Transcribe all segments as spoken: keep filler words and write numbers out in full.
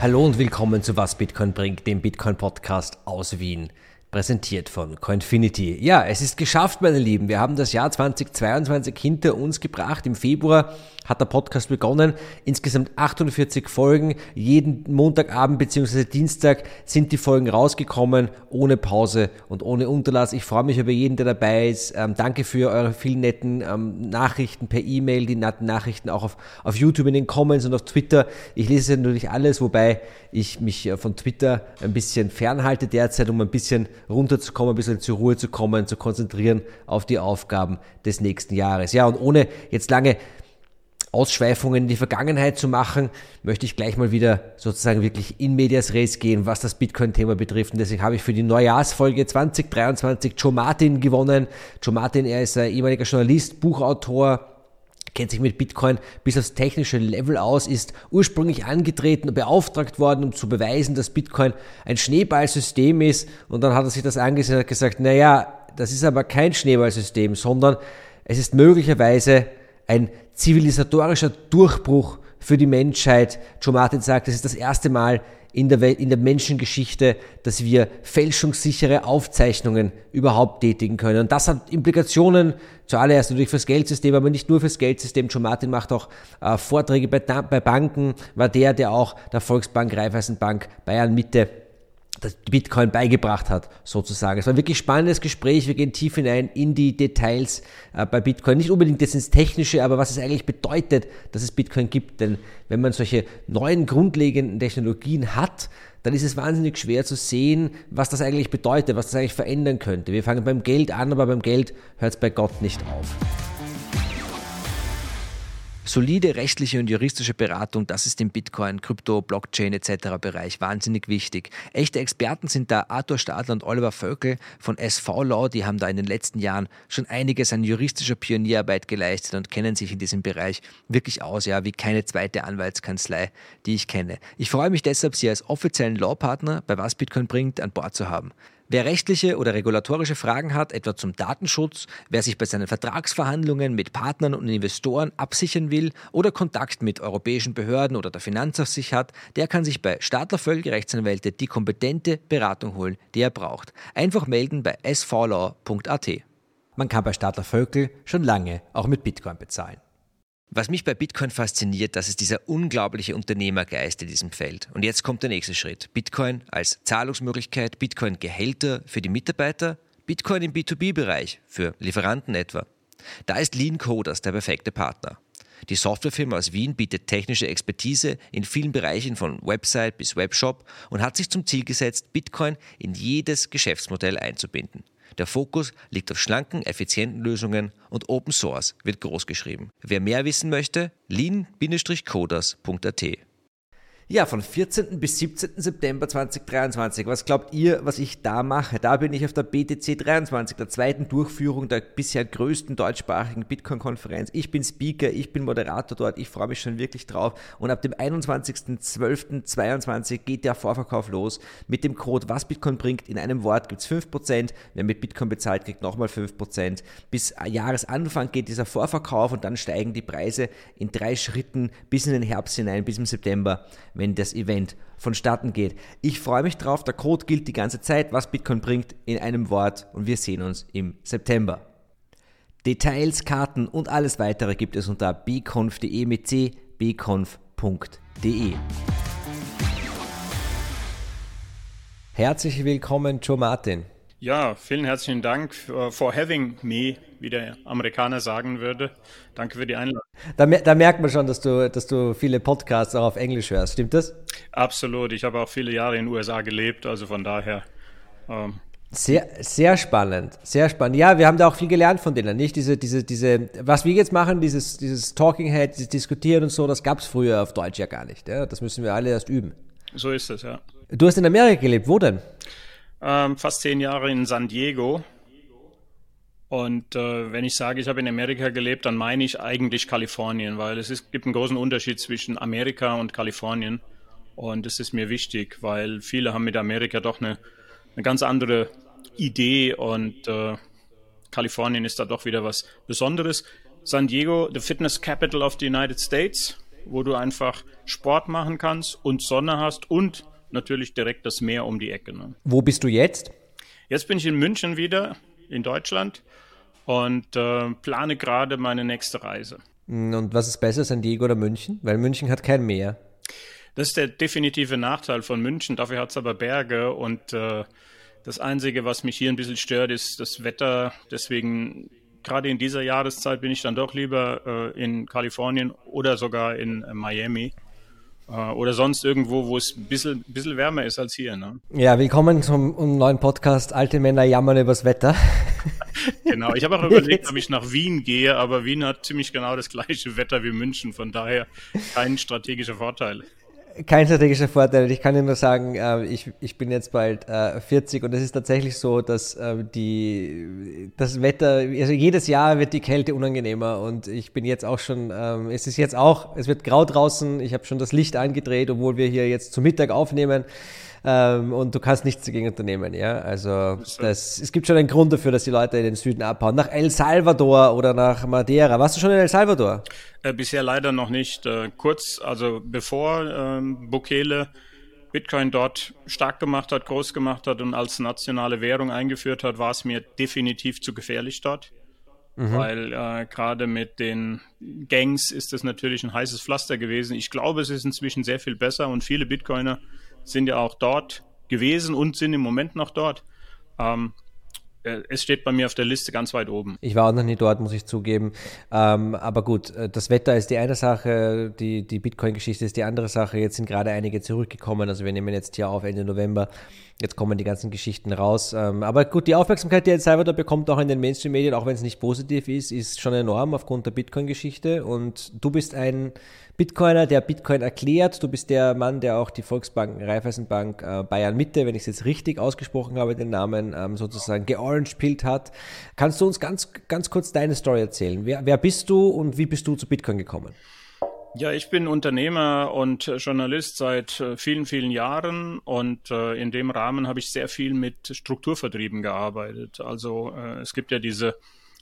Hallo und willkommen zu Was Bitcoin bringt, dem Bitcoin-Podcast aus Wien, präsentiert von Coinfinity. Ja, es ist geschafft, meine Lieben. Wir haben das Jahr zweitausendzweiundzwanzig hinter uns gebracht. Im Februar hat der Podcast begonnen. Insgesamt achtundvierzig Folgen. Jeden Montagabend bzw. Dienstag sind die Folgen rausgekommen, ohne Pause und ohne Unterlass. Ich freue mich über jeden, der dabei ist. Ähm, danke für eure vielen netten ähm, Nachrichten per E-Mail, die netten Nachrichten auch auf, auf YouTube in den Comments und auf Twitter. Ich lese natürlich alles, wobei ich mich äh, von Twitter ein bisschen fernhalte derzeit, um ein bisschen runterzukommen, ein bisschen zur Ruhe zu kommen, zu konzentrieren auf die Aufgaben des nächsten Jahres. Ja, und ohne jetzt lange Ausschweifungen in die Vergangenheit zu machen, möchte ich gleich mal wieder sozusagen wirklich in medias res gehen, was das Bitcoin-Thema betrifft. Und deswegen habe ich für die Neujahrsfolge zwanzig dreiundzwanzig Joe Martin gewonnen. Joe Martin, er ist ein ehemaliger Journalist, Buchautor, kennt sich mit Bitcoin bis aufs technische Level aus, ist ursprünglich angetreten und beauftragt worden, um zu beweisen, dass Bitcoin ein Schneeballsystem ist. Und dann hat er sich das angesehen und gesagt, naja, das ist aber kein Schneeballsystem, sondern es ist möglicherweise ein zivilisatorischer Durchbruch für die Menschheit. Joe Martin sagt, es ist das erste Mal in der Welt, in der Menschengeschichte, dass wir fälschungssichere Aufzeichnungen überhaupt tätigen können. Und das hat Implikationen, zuallererst natürlich fürs Geldsystem, aber nicht nur fürs Geldsystem. Joe Martin macht auch äh, Vorträge bei, bei Banken, war der, der auch der Volksbank, Raiffeisenbank, Bayern Mitte das Bitcoin beigebracht hat, sozusagen. Es war ein wirklich spannendes Gespräch. Wir gehen tief hinein in die Details äh, bei Bitcoin. Nicht unbedingt jetzt ins Technische, aber was es eigentlich bedeutet, dass es Bitcoin gibt. Denn wenn man solche neuen grundlegenden Technologien hat, dann ist es wahnsinnig schwer zu sehen, was das eigentlich bedeutet, was das eigentlich verändern könnte. Wir fangen beim Geld an, aber beim Geld hört es bei Gott nicht auf. Solide rechtliche und juristische Beratung, das ist im Bitcoin, Krypto, Blockchain et cetera Bereich wahnsinnig wichtig. Echte Experten sind da Arthur Stadler und Oliver Völkel von S V Law, die haben da in den letzten Jahren schon einiges an juristischer Pionierarbeit geleistet und kennen sich in diesem Bereich wirklich aus, ja, wie keine zweite Anwaltskanzlei, die ich kenne. Ich freue mich deshalb, Sie als offiziellen Law-Partner bei Was Bitcoin bringt an Bord zu haben. Wer rechtliche oder regulatorische Fragen hat, etwa zum Datenschutz, wer sich bei seinen Vertragsverhandlungen mit Partnern und Investoren absichern will oder Kontakt mit europäischen Behörden oder der Finanzaufsicht hat, der kann sich bei Stadler Völkel Rechtsanwälte die kompetente Beratung holen, die er braucht. Einfach melden bei s v law punkt a t. Man kann bei Stadler Völkel schon lange auch mit Bitcoin bezahlen. Was mich bei Bitcoin fasziniert, das ist dieser unglaubliche Unternehmergeist in diesem Feld. Und jetzt kommt der nächste Schritt. Bitcoin als Zahlungsmöglichkeit, Bitcoin-Gehälter für die Mitarbeiter, Bitcoin im B zwei B-Bereich, für Lieferanten etwa. Da ist Lean Coders der perfekte Partner. Die Softwarefirma aus Wien bietet technische Expertise in vielen Bereichen von Website bis Webshop und hat sich zum Ziel gesetzt, Bitcoin in jedes Geschäftsmodell einzubinden. Der Fokus liegt auf schlanken, effizienten Lösungen und Open Source wird großgeschrieben. Wer mehr wissen möchte, lean coders punkt a t. Ja, von vierzehnten bis siebzehnten September zweitausenddreiundzwanzig. Was glaubt ihr, was ich da mache? Da bin ich auf der B T C dreiundzwanzig, der zweiten Durchführung der bisher größten deutschsprachigen Bitcoin-Konferenz. Ich bin Speaker, ich bin Moderator dort, ich freue mich schon wirklich drauf. Und ab dem einundzwanzigsten zwölften zweiundzwanzig geht der Vorverkauf los. Mit dem Code Was Bitcoin bringt in einem Wort gibt es fünf Prozent. Wer mit Bitcoin bezahlt, kriegt nochmal fünf Prozent. Bis Jahresanfang geht dieser Vorverkauf und dann steigen die Preise in drei Schritten bis in den Herbst hinein, bis im September, wenn das Event vonstatten geht. Ich freue mich drauf, der Code gilt die ganze Zeit, was Bitcoin bringt in einem Wort und wir sehen uns im September. Details, Karten und alles weitere gibt es unter b conf punkt d e mit c, b conf punkt d e. Herzlich willkommen, Joe Martin. Ja, vielen herzlichen Dank for having me, wie der Amerikaner sagen würde. Danke für die Einladung. Da, da merkt man schon, dass du, dass du viele Podcasts auch auf Englisch hörst, stimmt das? Absolut, ich habe auch viele Jahre in den U S A gelebt, also von daher. Ähm. Sehr, sehr spannend, sehr spannend. Ja, wir haben da auch viel gelernt von denen, nicht? Diese, diese, diese, was wir jetzt machen, dieses, dieses Talking Head, dieses Diskutieren und so, das gab es früher auf Deutsch ja gar nicht. Ja? Das müssen wir alle erst üben. So ist es, ja. Du hast in Amerika gelebt, wo denn? Ähm, fast zehn Jahre in San Diego. Und äh, wenn ich sage, ich habe in Amerika gelebt, dann meine ich eigentlich Kalifornien, weil es ist, gibt einen großen Unterschied zwischen Amerika und Kalifornien. Und das ist mir wichtig, weil viele haben mit Amerika doch eine, eine ganz andere Idee und äh, Kalifornien ist da doch wieder was Besonderes. San Diego, the fitness capital of the United States. wo du einfach Sport machen kannst und Sonne hast und natürlich direkt das Meer um die Ecke. Ne? Wo bist du jetzt? Jetzt bin ich in München wieder, in Deutschland, und äh, plane gerade meine nächste Reise. Und was ist besser, San Diego oder München? Weil München hat kein Meer. Das ist der definitive Nachteil von München. Dafür hat es aber Berge, und äh, das Einzige, was mich hier ein bisschen stört, ist das Wetter. Deswegen, gerade in dieser Jahreszeit, bin ich dann doch lieber äh, in Kalifornien oder sogar in äh, Miami. Oder sonst irgendwo, wo es ein bisschen, bisschen wärmer ist als hier. Ne? Ja, willkommen zum um, neuen Podcast Alte Männer jammern übers Wetter. Genau, ich habe auch überlegt, ob ich nach Wien gehe, aber Wien hat ziemlich genau das gleiche Wetter wie München, von daher kein strategischer Vorteil. Kein strategischer Vorteil. Ich kann dir nur sagen, äh, ich, ich bin jetzt bald äh, vierzig und es ist tatsächlich so, dass äh, die, das Wetter, also jedes Jahr wird die Kälte unangenehmer, und ich bin jetzt auch schon, ähm, es ist jetzt auch, es wird grau draußen, ich habe schon das Licht angedreht, obwohl wir hier jetzt zu Mittag aufnehmen. Ähm, und du kannst nichts dagegen unternehmen, ja. Also das, es gibt schon einen Grund dafür, dass die Leute in den Süden abhauen. Nach El Salvador oder nach Madeira. Warst du schon in El Salvador? Äh, bisher leider noch nicht. Äh, kurz, also bevor ähm, Bukele Bitcoin dort stark gemacht hat, groß gemacht hat und als nationale Währung eingeführt hat, war es mir definitiv zu gefährlich dort. Mhm. Weil äh, gerade mit den Gangs ist das natürlich ein heißes Pflaster gewesen. Ich glaube, es ist inzwischen sehr viel besser, und viele Bitcoiner sind ja auch dort gewesen und sind im Moment noch dort. Ähm, es steht bei mir auf der Liste ganz weit oben. Ich war auch noch nie dort, muss ich zugeben. Ähm, aber gut, das Wetter ist die eine Sache, die, die Bitcoin-Geschichte ist die andere Sache. Jetzt sind gerade einige zurückgekommen. Also wir nehmen jetzt hier auf Ende November. Jetzt kommen die ganzen Geschichten raus. Ähm, aber gut, die Aufmerksamkeit, die El Salvador bekommt, auch in den Mainstream-Medien, auch wenn es nicht positiv ist, ist schon enorm aufgrund der Bitcoin-Geschichte. Und du bist ein Bitcoiner, der Bitcoin erklärt. Du bist der Mann, der auch die Volksbank, Raiffeisenbank äh, Bayern Mitte, wenn ich es jetzt richtig ausgesprochen habe, den Namen ähm, sozusagen georangepillt hat. Kannst du uns ganz, ganz kurz deine Story erzählen? Wer, wer bist du und wie bist du zu Bitcoin gekommen? Ja, ich bin Unternehmer und Journalist seit vielen, vielen Jahren, und äh, in dem Rahmen habe ich sehr viel mit Strukturvertrieben gearbeitet. Also äh, es gibt ja diese,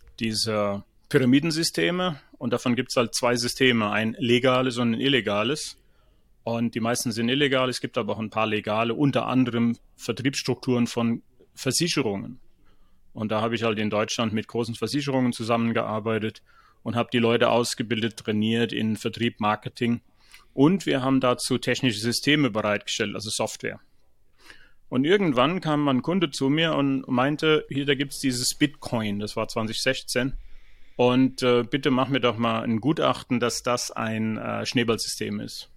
diese Pyramidensysteme, und davon gibt es halt zwei Systeme, ein legales und ein illegales. Und die meisten sind illegal, es gibt aber auch ein paar legale, unter anderem Vertriebsstrukturen von Versicherungen. Und da habe ich halt in Deutschland mit großen Versicherungen zusammengearbeitet und habe die Leute ausgebildet, trainiert in Vertrieb, Marketing. Und wir haben dazu technische Systeme bereitgestellt, also Software. Und irgendwann kam ein Kunde zu mir und meinte, hier, da gibt es dieses Bitcoin, das war zwanzig sechzehn. Und äh, bitte mach mir doch mal ein Gutachten, dass das ein äh, Schneeballsystem ist.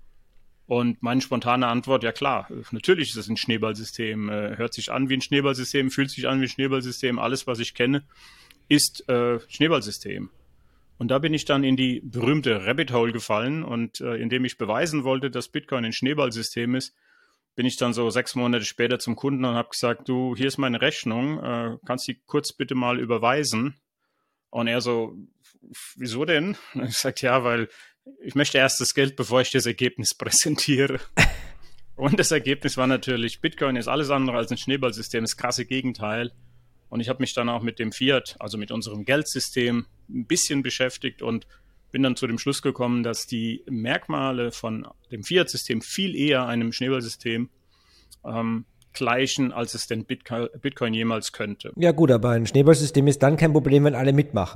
Und meine spontane Antwort, ja klar, natürlich ist es ein Schneeballsystem. Äh, hört sich an wie ein Schneeballsystem, fühlt sich an wie ein Schneeballsystem. Alles, was ich kenne, ist äh, Schneeballsystem. Und da bin ich dann in die berühmte Rabbit Hole gefallen, und äh, indem ich beweisen wollte, dass Bitcoin ein Schneeballsystem ist, bin ich dann so sechs Monate später zum Kunden und habe gesagt, du, hier ist meine Rechnung, äh, kannst du die kurz bitte mal überweisen? Und er so, wieso denn? Und ich sagte, ja, weil ich möchte erst das Geld, bevor ich das Ergebnis präsentiere. Und das Ergebnis war natürlich, Bitcoin ist alles andere als ein Schneeballsystem, das krasse Gegenteil. Und ich habe mich dann auch mit dem Fiat, also mit unserem Geldsystem, ein bisschen beschäftigt und bin dann zu dem Schluss gekommen, dass die Merkmale von dem Fiat-System viel eher einem Schneeballsystem ähm, gleichen, als es denn Bitcoin, Bitcoin jemals könnte. Ja gut, aber ein Schneeballsystem ist dann kein Problem, wenn alle mitmachen.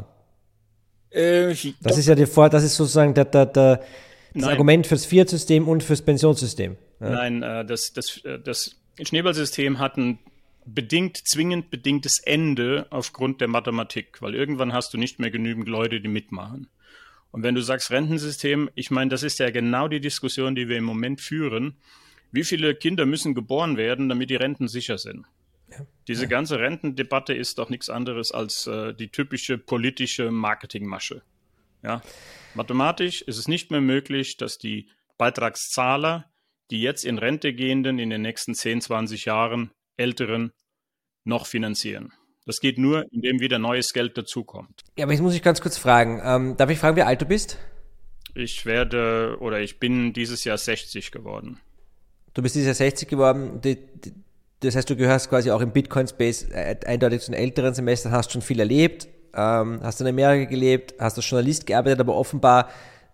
Äh, das doch. ist ja die Vor- das ist sozusagen der, der, der, das Nein. Argument fürs Fiat-System und fürs Pensionssystem. Ja? Nein, äh, das, das, das Schneeballsystem hat ein bedingt, zwingend bedingtes Ende aufgrund der Mathematik, weil irgendwann hast du nicht mehr genügend Leute, die mitmachen. Und wenn du sagst Rentensystem, ich meine, das ist ja genau die Diskussion, die wir im Moment führen. Wie viele Kinder müssen geboren werden, damit die Renten sicher sind? Ja. Diese ja. ganze Rentendebatte ist doch nichts anderes als äh, die typische politische Marketingmasche. Ja? Mathematisch ist es nicht mehr möglich, dass die Beitragszahler, die jetzt in Rente gehenden, in den nächsten zehn, zwanzig Jahren Älteren noch finanzieren. Das geht nur, indem wieder neues Geld dazukommt. Ja, aber jetzt muss ich ganz kurz fragen. Ähm, darf ich fragen, wie alt du bist? Ich werde oder ich bin dieses Jahr sechzig geworden. Du bist dieses Jahr sechzig geworden. Die, die, das heißt, du gehörst quasi auch im Bitcoin-Space eindeutig zu den älteren Semestern, hast schon viel erlebt, ähm, hast in Amerika gelebt, hast als Journalist gearbeitet, aber offenbar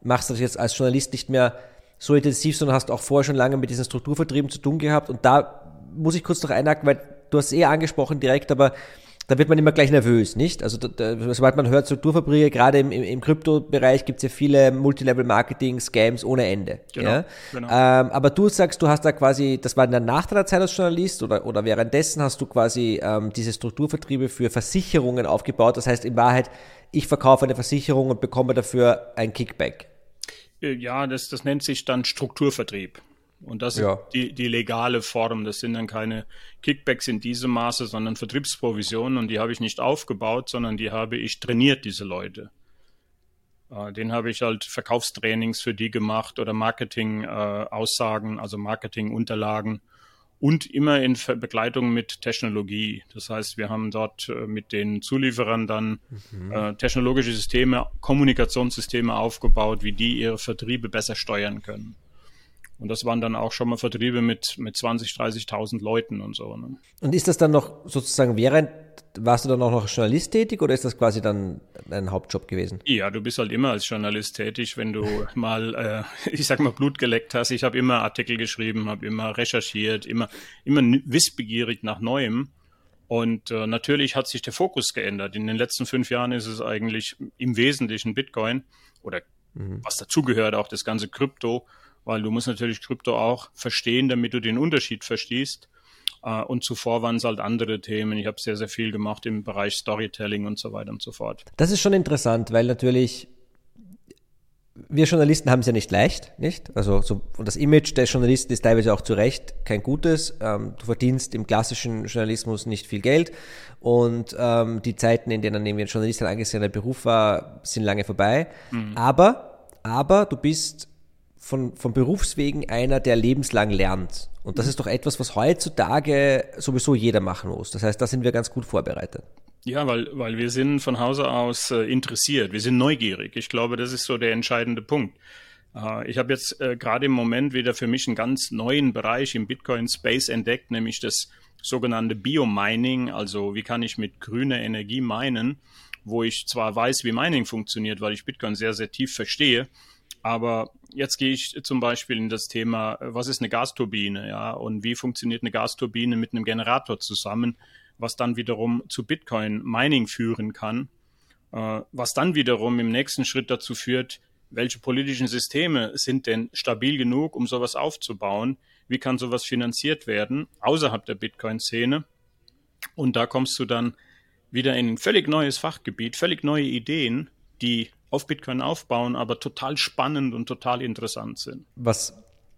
machst du das jetzt als Journalist nicht mehr so intensiv, sondern hast auch vorher schon lange mit diesen Strukturvertrieben zu tun gehabt. Und da muss ich kurz noch einhaken, weil du hast es eher angesprochen direkt, aber da wird man immer gleich nervös, nicht? Also da, da, sobald man hört Strukturverträge, gerade im, im, im Kryptobereich gibt es ja viele Multilevel-Marketing-Scams ohne Ende. Genau, ja? genau. Ähm, aber du sagst, du hast da quasi, das war dann nach deiner Zeit als Journalist oder, oder währenddessen hast du quasi ähm, diese Strukturvertriebe für Versicherungen aufgebaut. Das heißt in Wahrheit, ich verkaufe eine Versicherung und bekomme dafür ein Kickback. Ja, das, das nennt sich dann Strukturvertrieb. Und das ja. ist die, die legale Form. Das sind dann keine Kickbacks in diesem Maße, sondern Vertriebsprovisionen. Und die habe ich nicht aufgebaut, sondern die habe ich trainiert, diese Leute. Äh, den habe ich halt Verkaufstrainings für die gemacht oder Marketing-Aussagen, äh, also Marketing-Unterlagen und immer in Ver- Begleitung mit Technologie. Das heißt, wir haben dort äh, mit den Zulieferern dann mhm. äh, technologische Systeme, Kommunikationssysteme aufgebaut, wie die ihre Vertriebe besser steuern können. Und das waren dann auch schon mal Vertriebe mit, mit zwanzigtausend, dreißigtausend Leuten und so. Ne? Und ist das dann noch sozusagen während, warst du dann auch noch als Journalist tätig oder ist das quasi dann dein Hauptjob gewesen? Ja, du bist halt immer als Journalist tätig, wenn du mal, äh, ich sag mal, Blut geleckt hast. Ich habe immer Artikel geschrieben, habe immer recherchiert, immer, immer wissbegierig nach Neuem. Und äh, natürlich hat sich der Fokus geändert. In den letzten fünf Jahren ist es eigentlich im Wesentlichen Bitcoin oder mhm. was dazugehört, auch das ganze Krypto. Weil du musst natürlich Krypto auch verstehen, damit du den Unterschied verstehst. Und zuvor waren es halt andere Themen. Ich habe sehr, sehr viel gemacht im Bereich Storytelling und so weiter und so fort. Das ist schon interessant, weil natürlich wir Journalisten haben es ja nicht leicht, nicht? Also so, und das Image des Journalisten ist teilweise auch zu Recht kein gutes. Ähm, du verdienst im klassischen Journalismus nicht viel Geld und ähm, die Zeiten, in denen irgendwie ein Journalist ein angesehener Beruf war, sind lange vorbei. Mhm. Aber, aber du bist Von, von Berufswegen einer, der lebenslang lernt. Und das ist doch etwas, was heutzutage sowieso jeder machen muss. Das heißt, da sind wir ganz gut vorbereitet. Ja, weil, weil wir sind von Hause aus äh, interessiert. Wir sind neugierig. Ich glaube, das ist so der entscheidende Punkt. Äh, ich habe jetzt äh, gerade im Moment wieder für mich einen ganz neuen Bereich im Bitcoin-Space entdeckt, nämlich das sogenannte Biomining. Also wie kann ich mit grüner Energie minen, wo ich zwar weiß, wie Mining funktioniert, weil ich Bitcoin sehr, sehr tief verstehe, aber jetzt gehe ich zum Beispiel in das Thema, was ist eine Gasturbine, ja, und wie funktioniert eine Gasturbine mit einem Generator zusammen, was dann wiederum zu Bitcoin-Mining führen kann, äh, was dann wiederum im nächsten Schritt dazu führt, welche politischen Systeme sind denn stabil genug, um sowas aufzubauen, wie kann sowas finanziert werden, außerhalb der Bitcoin-Szene. Und da kommst du dann wieder in ein völlig neues Fachgebiet, völlig neue Ideen, die auf Bitcoin aufbauen, aber total spannend und total interessant sind. Was,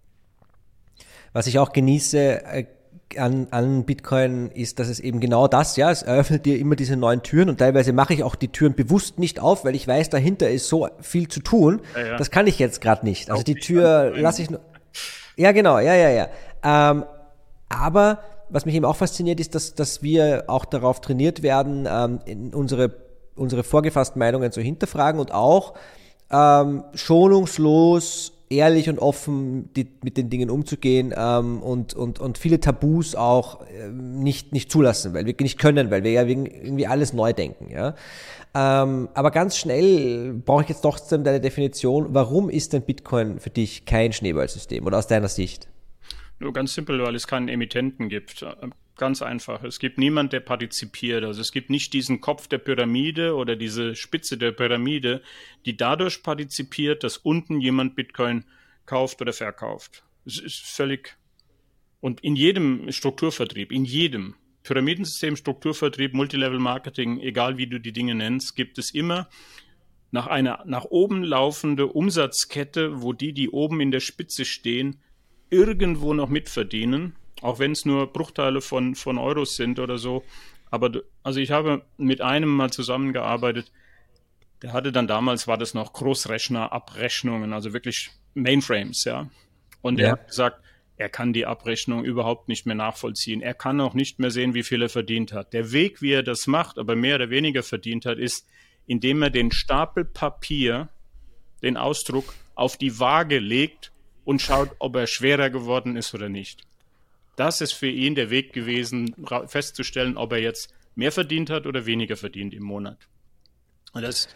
was ich auch genieße äh, an, an Bitcoin ist, dass es eben genau das, ja, es eröffnet dir immer diese neuen Türen und teilweise mache ich auch die Türen bewusst nicht auf, weil ich weiß, dahinter ist so viel zu tun. Ja, ja. Das kann ich jetzt gerade nicht. Also auch die Tür lasse ich nur. Ja, genau, ja, ja, ja. Ähm, aber was mich eben auch fasziniert, ist, dass, dass wir auch darauf trainiert werden, ähm, in unsere unsere vorgefassten Meinungen zu hinterfragen und auch ähm, schonungslos, ehrlich und offen die, mit den Dingen umzugehen ähm, und, und, und viele Tabus auch ähm, nicht, nicht zulassen, weil wir nicht können, weil wir ja irgendwie alles neu denken. Ja? Ähm, aber ganz schnell brauche ich jetzt trotzdem deine Definition, warum ist denn Bitcoin für dich kein Schneeballsystem oder aus deiner Sicht? Nur ganz simpel, weil es keinen Emittenten gibt. Ganz einfach. Es gibt niemand, der partizipiert. Also es gibt nicht diesen Kopf der Pyramide oder diese Spitze der Pyramide, die dadurch partizipiert, dass unten jemand Bitcoin kauft oder verkauft. Es ist völlig... Und in jedem Strukturvertrieb, in jedem Pyramidensystem, Strukturvertrieb, Multilevel-Marketing, egal wie du die Dinge nennst, gibt es immer nach einer nach oben laufende Umsatzkette, wo die, die oben in der Spitze stehen, irgendwo noch mitverdienen, auch wenn es nur Bruchteile von, von Euros sind oder so. Aber also ich habe mit einem mal zusammengearbeitet, der hatte dann damals, war das noch Großrechner-Abrechnungen, also wirklich Mainframes, ja. Und er ja. hat gesagt, er kann die Abrechnung überhaupt nicht mehr nachvollziehen. Er kann auch nicht mehr sehen, wie viel er verdient hat. Der Weg, wie er das macht, aber mehr oder weniger verdient hat, ist, indem er den Stapel Papier, den Ausdruck, auf die Waage legt und schaut, ob er schwerer geworden ist oder nicht. Das ist für ihn der Weg gewesen, festzustellen, ob er jetzt mehr verdient hat oder weniger verdient im Monat. Und das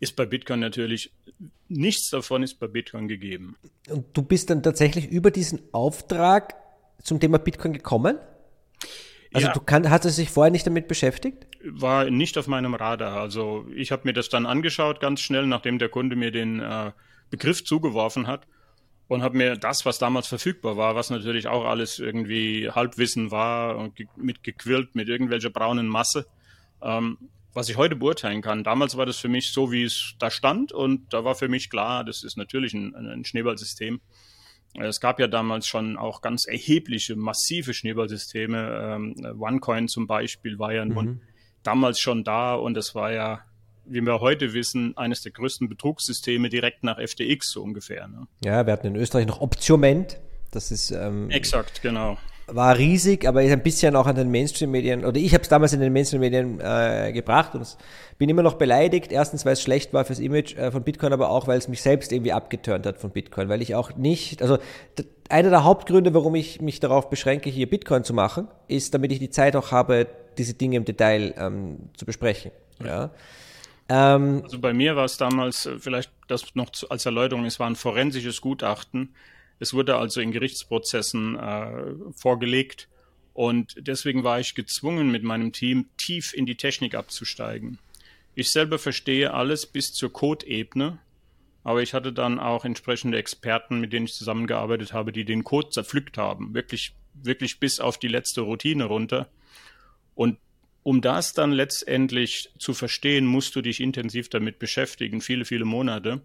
ist bei Bitcoin natürlich, nichts davon ist bei Bitcoin gegeben. Und du bist dann tatsächlich über diesen Auftrag zum Thema Bitcoin gekommen? Also ja, du kann, hast du dich vorher nicht damit beschäftigt? war nicht auf meinem Radar. Also ich habe mir das dann angeschaut ganz schnell, nachdem der Kunde mir den äh, Begriff zugeworfen hat und habe mir das, was damals verfügbar war, was natürlich auch alles irgendwie Halbwissen war und ge- mit gequillt, mit irgendwelcher braunen Masse, ähm, was ich heute beurteilen kann. Damals war das für mich so, wie es da stand und da war für mich klar, das ist natürlich ein, ein Schneeballsystem. Es gab ja damals schon auch ganz erhebliche, massive Schneeballsysteme. Ähm, OneCoin zum Beispiel war ja nun Mhm. damals schon da und es war ja, wie wir heute wissen, eines der größten Betrugssysteme direkt nach F T X so ungefähr. Ne? Ja, wir hatten in Österreich noch Optioment. Das ist ähm, Exakt, genau. war riesig, aber ist ein bisschen auch an den Mainstream-Medien, oder ich habe es damals in den Mainstream-Medien äh, gebracht und es, bin immer noch beleidigt. Erstens, weil es schlecht war fürs Image äh, von Bitcoin, aber auch, weil es mich selbst irgendwie abgeturnt hat von Bitcoin, weil ich auch nicht, also d- einer der Hauptgründe, warum ich mich darauf beschränke, hier Bitcoin zu machen, ist, damit ich die Zeit auch habe, diese Dinge im Detail ähm, zu besprechen. Ja. Ähm, Also bei mir war es damals, äh, vielleicht das noch zu, als Erläuterung, es war ein forensisches Gutachten. Es wurde also in Gerichtsprozessen äh, vorgelegt und deswegen war ich gezwungen, mit meinem Team tief in die Technik abzusteigen. Ich selber verstehe alles bis zur Code-Ebene, aber ich hatte dann auch entsprechende Experten, mit denen ich zusammengearbeitet habe, die den Code zerpflückt haben, wirklich, wirklich bis auf die letzte Routine runter. Und um das dann letztendlich zu verstehen, musst du dich intensiv damit beschäftigen, viele, viele Monate,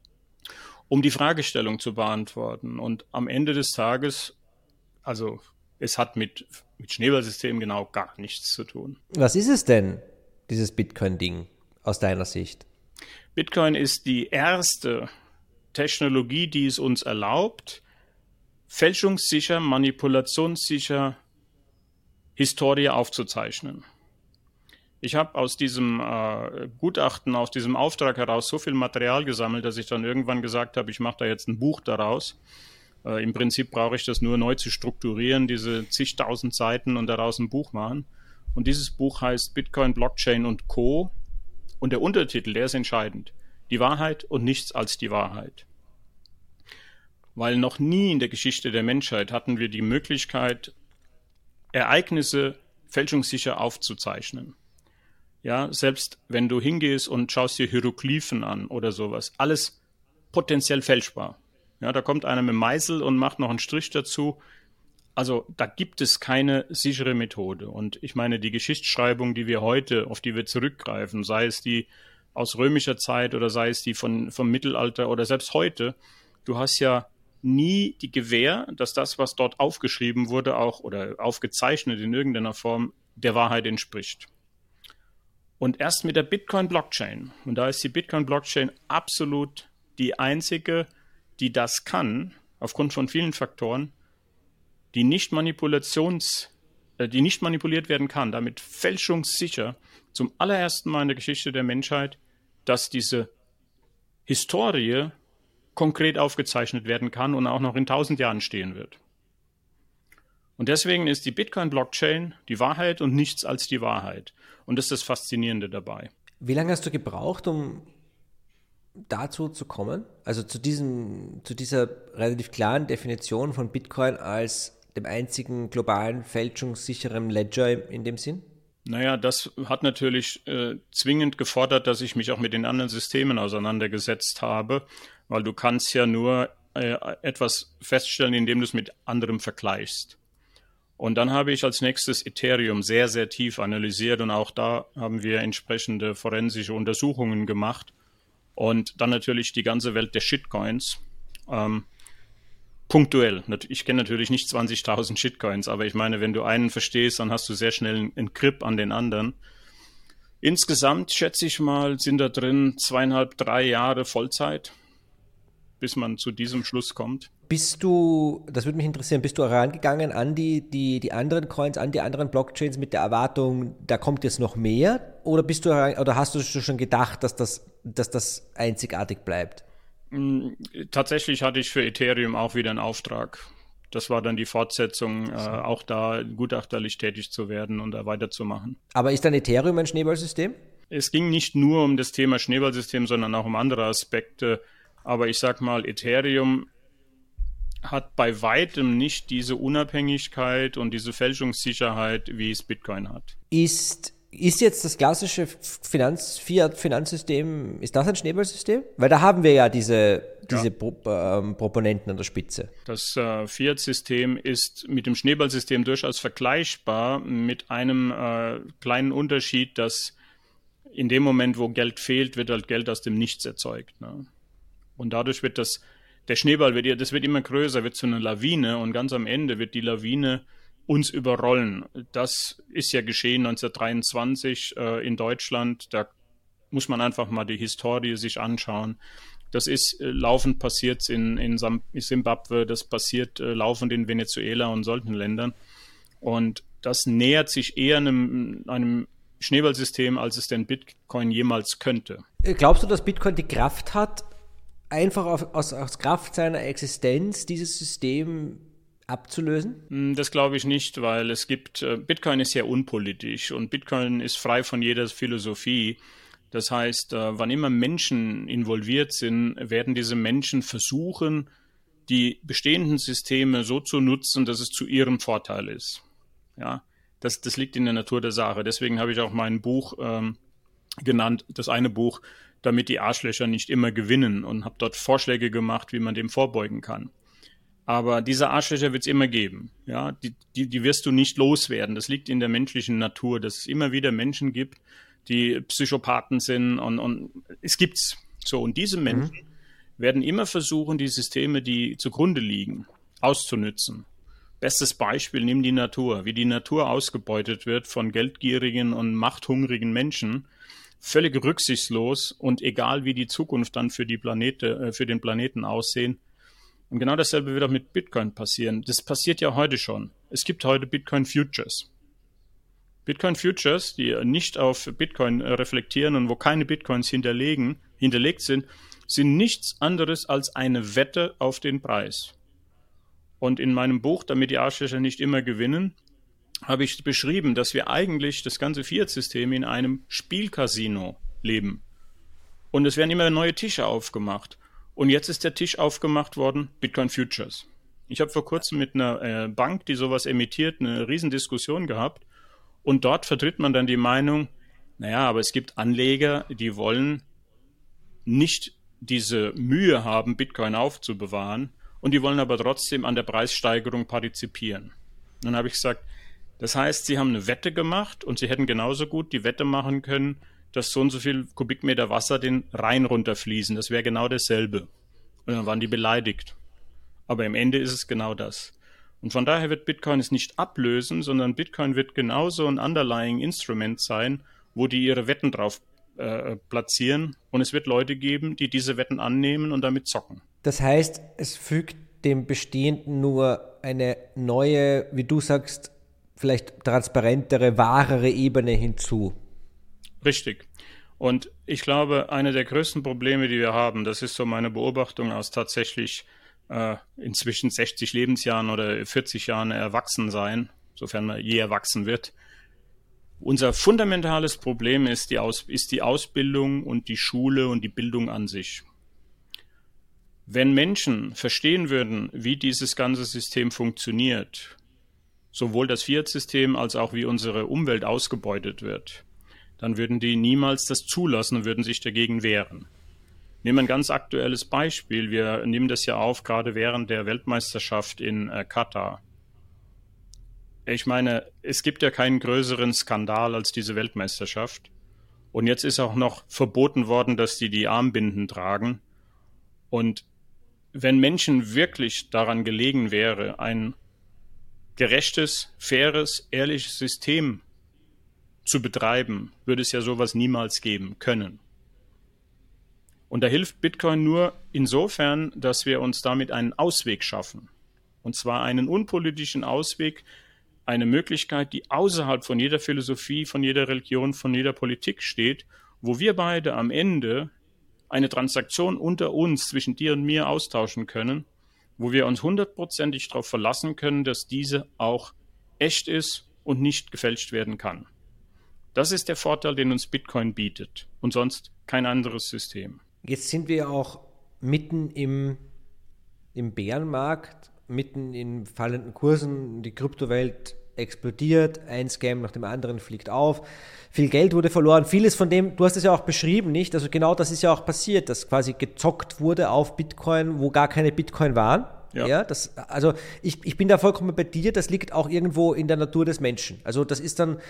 um die Fragestellung zu beantworten. Und am Ende des Tages, also es hat mit, mit Schneeballsystemen genau gar nichts zu tun. was ist es denn, dieses Bitcoin-Ding, aus deiner Sicht? Bitcoin ist die erste Technologie, die es uns erlaubt, fälschungssicher, manipulationssicher Historie aufzuzeichnen. Ich habe aus diesem äh, Gutachten, aus diesem Auftrag heraus so viel Material gesammelt, dass ich dann irgendwann gesagt habe, ich mache da jetzt ein Buch daraus. Äh, Im Prinzip brauche ich das nur neu zu strukturieren, diese zigtausend Seiten und daraus ein Buch machen. Und dieses Buch heißt Bitcoin, Blockchain und Co. Und der Untertitel, der ist entscheidend. Die Wahrheit und nichts als die Wahrheit. Weil noch nie in der Geschichte der Menschheit hatten wir die Möglichkeit, Ereignisse fälschungssicher aufzuzeichnen. Ja, selbst wenn du hingehst und schaust dir Hieroglyphen an oder sowas, alles potenziell fälschbar. Ja, da kommt einer mit dem Meißel und macht noch einen Strich dazu. Also da gibt es keine sichere Methode. Und ich meine, die Geschichtsschreibung, die wir heute, auf die wir zurückgreifen, sei es die aus römischer Zeit oder sei es die von, vom Mittelalter oder selbst heute, du hast ja nie die Gewähr, dass das, was dort aufgeschrieben wurde, auch oder aufgezeichnet in irgendeiner Form, der Wahrheit entspricht. Und erst mit der Bitcoin-Blockchain, und da ist die Bitcoin-Blockchain absolut die einzige, die das kann, aufgrund von vielen Faktoren, die nicht manipulations, äh, die nicht manipuliert werden kann, damit fälschungssicher zum allerersten Mal in der Geschichte der Menschheit, dass diese Historie konkret aufgezeichnet werden kann und auch noch in tausend Jahren stehen wird. Und deswegen ist die Bitcoin-Blockchain die Wahrheit und nichts als die Wahrheit. Und das ist das Faszinierende dabei. Wie lange hast du gebraucht, um dazu zu kommen? Also zu diesem, zu dieser relativ klaren Definition von Bitcoin als dem einzigen globalen fälschungssicheren Ledger in dem Sinn? Naja, das hat natürlich äh, zwingend gefordert, dass ich mich auch mit den anderen Systemen auseinandergesetzt habe, weil du kannst ja nur äh, etwas feststellen, indem du es mit anderem vergleichst. Und dann habe ich als nächstes Ethereum sehr, sehr tief analysiert und auch da haben wir entsprechende forensische Untersuchungen gemacht. Und dann natürlich die ganze Welt der Shitcoins. Ähm, punktuell. Ich kenne natürlich nicht zwanzigtausend Shitcoins, aber ich meine, wenn du einen verstehst, dann hast du sehr schnell einen Grip an den anderen. Insgesamt, schätze ich mal, sind da drin zweieinhalb, drei Jahre Vollzeit, bis man zu diesem Schluss kommt. Bist du, das würde mich interessieren, bist du herangegangen an die, die, die anderen Coins, an die anderen Blockchains mit der Erwartung, da kommt jetzt noch mehr? Oder bist du oder hast du schon gedacht, dass das, dass das einzigartig bleibt? Tatsächlich hatte ich für Ethereum auch wieder einen Auftrag. Das war dann die Fortsetzung, äh, auch da gutachterlich tätig zu werden und da weiterzumachen. Aber ist dann Ethereum ein Schneeballsystem? Es ging nicht nur um das Thema Schneeballsystem, sondern auch um andere Aspekte. Aber ich sag mal, Ethereum hat bei weitem nicht diese Unabhängigkeit und diese Fälschungssicherheit, wie es Bitcoin hat. Ist, ist jetzt das klassische Finanz, Fiat-Finanzsystem, ist das ein Schneeballsystem? Weil da haben wir ja diese, diese ja. Pro, ähm, Proponenten an der Spitze. Das äh, Fiat-System ist mit dem Schneeballsystem durchaus vergleichbar, mit einem äh, kleinen Unterschied, dass in dem Moment, wo Geld fehlt, wird halt Geld aus dem Nichts erzeugt. Ne? Und dadurch wird das Der Schneeball wird, das wird immer größer, wird zu einer Lawine und ganz am Ende wird die Lawine uns überrollen. Das ist ja geschehen neunzehnhundertdreiundzwanzig äh, in Deutschland. Da muss man einfach mal die Historie sich anschauen. Das ist äh, laufend passiert in, in Simbabwe, das passiert äh, laufend in Venezuela und solchen Ländern. Und das nähert sich eher einem, einem Schneeballsystem, als es denn Bitcoin jemals könnte. Glaubst du, dass Bitcoin die Kraft hat, einfach auf, aus, aus Kraft seiner Existenz dieses System abzulösen? Das glaube ich nicht, weil es gibt, Bitcoin ist sehr unpolitisch und Bitcoin ist frei von jeder Philosophie. Das heißt, wann immer Menschen involviert sind, werden diese Menschen versuchen, die bestehenden Systeme so zu nutzen, dass es zu ihrem Vorteil ist. Ja, das, das liegt in der Natur der Sache. Deswegen habe ich auch mein Buch ähm, genannt, das eine Buch, damit die Arschlöcher nicht immer gewinnen, und habe dort Vorschläge gemacht, wie man dem vorbeugen kann. Aber diese Arschlöcher wird es immer geben. Ja, die, die, die wirst du nicht loswerden. Das liegt in der menschlichen Natur, dass es immer wieder Menschen gibt, die Psychopathen sind, und, und es gibt's. So, und diese Menschen mhm. werden immer versuchen, die Systeme, die zugrunde liegen, auszunützen. Bestes Beispiel, nimm die Natur. Wie die Natur ausgebeutet wird von geldgierigen und machthungrigen Menschen, völlig rücksichtslos und egal, wie die Zukunft dann für die Planete, äh, für den Planeten aussehen. Und genau dasselbe wird auch mit Bitcoin passieren. Das passiert ja heute schon. Es gibt heute Bitcoin Futures. Bitcoin Futures, die nicht auf Bitcoin äh, reflektieren und wo keine Bitcoins hinterlegen, hinterlegt sind, sind nichts anderes als eine Wette auf den Preis. Und in meinem Buch, damit die Arschlöcher nicht immer gewinnen, habe ich beschrieben, dass wir eigentlich das ganze Fiat-System in einem Spielcasino leben. Und es werden immer neue Tische aufgemacht. Und jetzt ist der Tisch aufgemacht worden, Bitcoin Futures. Ich habe vor kurzem mit einer äh, Bank, die sowas emittiert, eine Riesendiskussion gehabt. Und dort vertritt man dann die Meinung, naja, aber es gibt Anleger, die wollen nicht diese Mühe haben, Bitcoin aufzubewahren. Und die wollen aber trotzdem an der Preissteigerung partizipieren. Und dann habe ich gesagt, das heißt, sie haben eine Wette gemacht und sie hätten genauso gut die Wette machen können, dass so und so viel Kubikmeter Wasser den Rhein runterfließen. Das wäre genau dasselbe. Und dann waren die beleidigt. Aber im Ende ist es genau das. Und von daher wird Bitcoin es nicht ablösen, sondern Bitcoin wird genauso ein Underlying Instrument sein, wo die ihre Wetten drauf äh, platzieren. Und es wird Leute geben, die diese Wetten annehmen und damit zocken. Das heißt, es fügt dem Bestehenden nur eine neue, wie du sagst, vielleicht transparentere, wahrere Ebene hinzu. Richtig. Und ich glaube, eine der größten Probleme, die wir haben, das ist so meine Beobachtung aus tatsächlich äh, inzwischen sechzig Lebensjahren oder vierzig Jahren Erwachsensein, sofern man je erwachsen wird. Unser fundamentales Problem ist die, Aus- ist die Ausbildung und die Schule und die Bildung an sich. Wenn Menschen verstehen würden, wie dieses ganze System funktioniert, sowohl das Fiat-System als auch wie unsere Umwelt ausgebeutet wird, dann würden die niemals das zulassen und würden sich dagegen wehren. Nehmen wir ein ganz aktuelles Beispiel. Wir nehmen das ja auf, gerade während der Weltmeisterschaft in äh, Katar. Ich meine, es gibt ja keinen größeren Skandal als diese Weltmeisterschaft. Und jetzt ist auch noch verboten worden, dass die die Armbinden tragen. Und wenn Menschen wirklich daran gelegen wäre, ein gerechtes, faires, ehrliches System zu betreiben, würde es ja sowas niemals geben können. Und da hilft Bitcoin nur insofern, dass wir uns damit einen Ausweg schaffen. Und zwar einen unpolitischen Ausweg, eine Möglichkeit, die außerhalb von jeder Philosophie, von jeder Religion, von jeder Politik steht, wo wir beide am Ende eine Transaktion unter uns, zwischen dir und mir, austauschen können, wo wir uns hundertprozentig darauf verlassen können, dass diese auch echt ist und nicht gefälscht werden kann. Das ist der Vorteil, den uns Bitcoin bietet und sonst kein anderes System. Jetzt sind wir auch mitten im, im Bärenmarkt, mitten in fallenden Kursen, die Kryptowelt explodiert, ein Scam nach dem anderen fliegt auf, viel Geld wurde verloren, vieles von dem, du hast es ja auch beschrieben, nicht? Also genau das ist ja auch passiert, dass quasi gezockt wurde auf Bitcoin, wo gar keine Bitcoin waren. Ja. Ja, das, also ich, ich bin da vollkommen bei dir, das liegt auch irgendwo in der Natur des Menschen. Also das ist dann,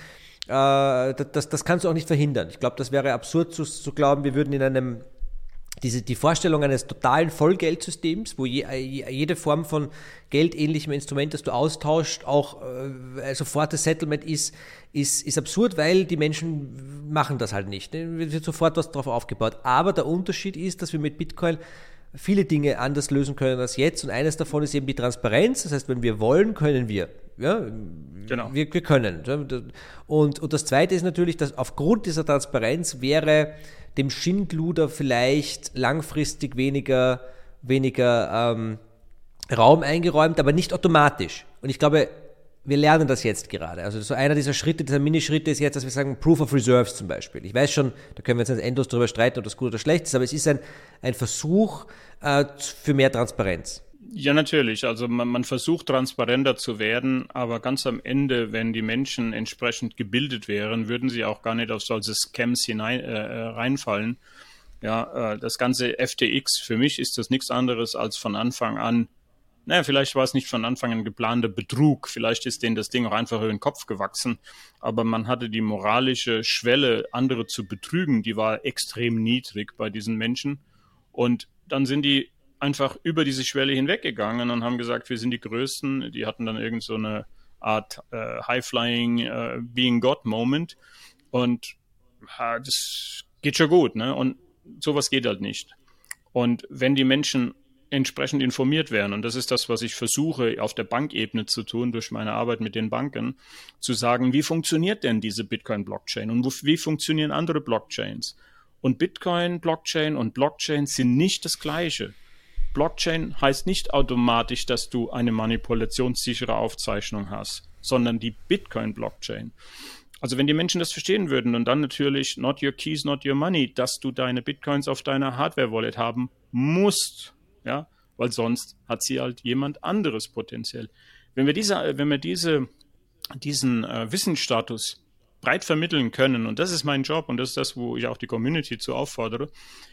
äh, das, das kannst du auch nicht verhindern. Ich glaube, das wäre absurd zu, zu glauben, wir würden in einem Diese, die Vorstellung eines totalen Vollgeldsystems, wo je, jede Form von geldähnlichem Instrument, das du austauscht, auch äh, sofortes Settlement ist, ist, ist absurd, weil die Menschen machen das halt nicht. Ne? Wird sofort was drauf aufgebaut. Aber der Unterschied ist, dass wir mit Bitcoin viele Dinge anders lösen können als jetzt. Und eines davon ist eben die Transparenz. Das heißt, wenn wir wollen, können wir. Ja, genau. wir, wir können. Und, und das Zweite ist natürlich, dass aufgrund dieser Transparenz wäre dem Schindluder vielleicht langfristig weniger, weniger ähm, Raum eingeräumt, aber nicht automatisch. Und ich glaube, wir lernen das jetzt gerade. Also so einer dieser Schritte, dieser Minischritte ist jetzt, dass wir sagen, Proof of Reserves zum Beispiel. Ich weiß schon, da können wir jetzt endlos darüber streiten, ob das gut oder schlecht ist, aber es ist ein, ein Versuch äh, für mehr Transparenz. Ja, natürlich. Also man, man versucht transparenter zu werden, aber ganz am Ende, wenn die Menschen entsprechend gebildet wären, würden sie auch gar nicht auf solche Scams hinein, äh, reinfallen. Ja, äh, das ganze F T X, für mich ist das nichts anderes als von Anfang an, naja, vielleicht war es nicht von Anfang an geplanter Betrug, vielleicht ist denen das Ding auch einfach über den Kopf gewachsen, aber man hatte die moralische Schwelle, andere zu betrügen, die war extrem niedrig bei diesen Menschen und dann sind die einfach über diese Schwelle hinweggegangen und haben gesagt, wir sind die Größten. Die hatten dann irgend so eine Art äh, High-Flying äh, Being God-Moment und ja, das geht schon gut, ne? Und sowas geht halt nicht. Und wenn die Menschen entsprechend informiert werden, und das ist das, was ich versuche auf der Bankebene zu tun, durch meine Arbeit mit den Banken, zu sagen, wie funktioniert denn diese Bitcoin-Blockchain und wo, wie funktionieren andere Blockchains? Und Bitcoin-Blockchain und Blockchain sind nicht das Gleiche. Blockchain heißt nicht automatisch, dass du eine manipulationssichere Aufzeichnung hast, sondern die Bitcoin-Blockchain. Also wenn die Menschen das verstehen würden und dann natürlich not your keys, not your money, dass du deine Bitcoins auf deiner Hardware-Wallet haben musst, ja, weil sonst hat sie halt jemand anderes potenziell. Wenn wir diese, wenn wir diese, diesen äh, Wissensstatus breit vermitteln können, und das ist mein Job und das ist das, wo ich auch die Community zu auffordere,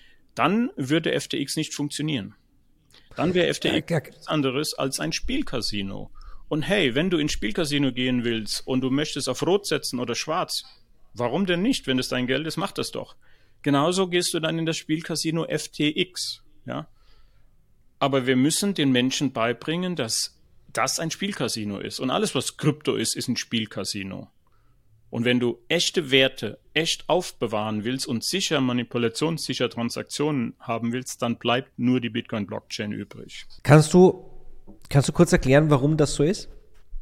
dann würde F T X nicht funktionieren. Dann wäre F T X nichts anderes als ein Spielcasino. Und hey, wenn du ins Spielcasino gehen willst und du möchtest auf Rot setzen oder Schwarz, warum denn nicht? Wenn es dein Geld ist, mach das doch. Genauso gehst du dann in das Spielcasino F T X. Ja? Aber wir müssen den Menschen beibringen, dass das ein Spielcasino ist. Und alles, was Krypto ist, ist ein Spielcasino. Und wenn du echte Werte echt aufbewahren willst und sicher manipulationssicher Transaktionen haben willst, dann bleibt nur die Bitcoin-Blockchain übrig. Kannst du, kannst du kurz erklären, warum das so ist?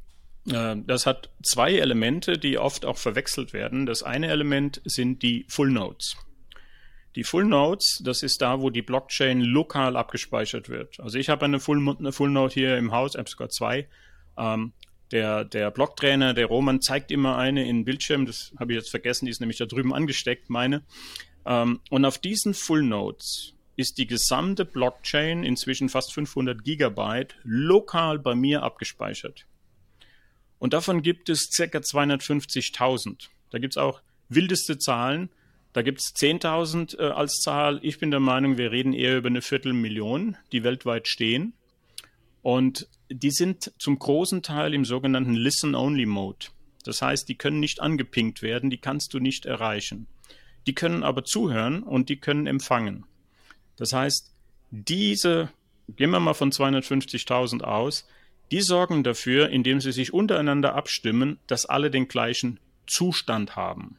Das hat zwei Elemente, die oft auch verwechselt werden. Das eine Element sind die Full Nodes. Die Full Nodes, das ist da, wo die Blockchain lokal abgespeichert wird. Also ich habe eine Full, eine Full Node hier im Haus, ich habe sogar zwei. Ähm, Der, der Blocktrainer, der Roman, zeigt immer eine in den Bildschirm, das habe ich jetzt vergessen, die ist nämlich da drüben angesteckt, meine. Ähm, und auf diesen Full Nodes ist die gesamte Blockchain, inzwischen fast fünfhundert Gigabyte, lokal bei mir abgespeichert. Und davon gibt es ca. zweihundertfünfzigtausend. Da gibt es auch wildeste Zahlen. Da gibt es zehntausend äh, als Zahl. Ich bin der Meinung, wir reden eher über eine Viertelmillion, die weltweit stehen. Und die sind zum großen Teil im sogenannten Listen-Only-Mode. Das heißt, die können nicht angepinkt werden, die kannst du nicht erreichen. Die können aber zuhören und die können empfangen. Das heißt, diese, gehen wir mal von zweihundertfünfzigtausend aus, die sorgen dafür, indem sie sich untereinander abstimmen, dass alle den gleichen Zustand haben.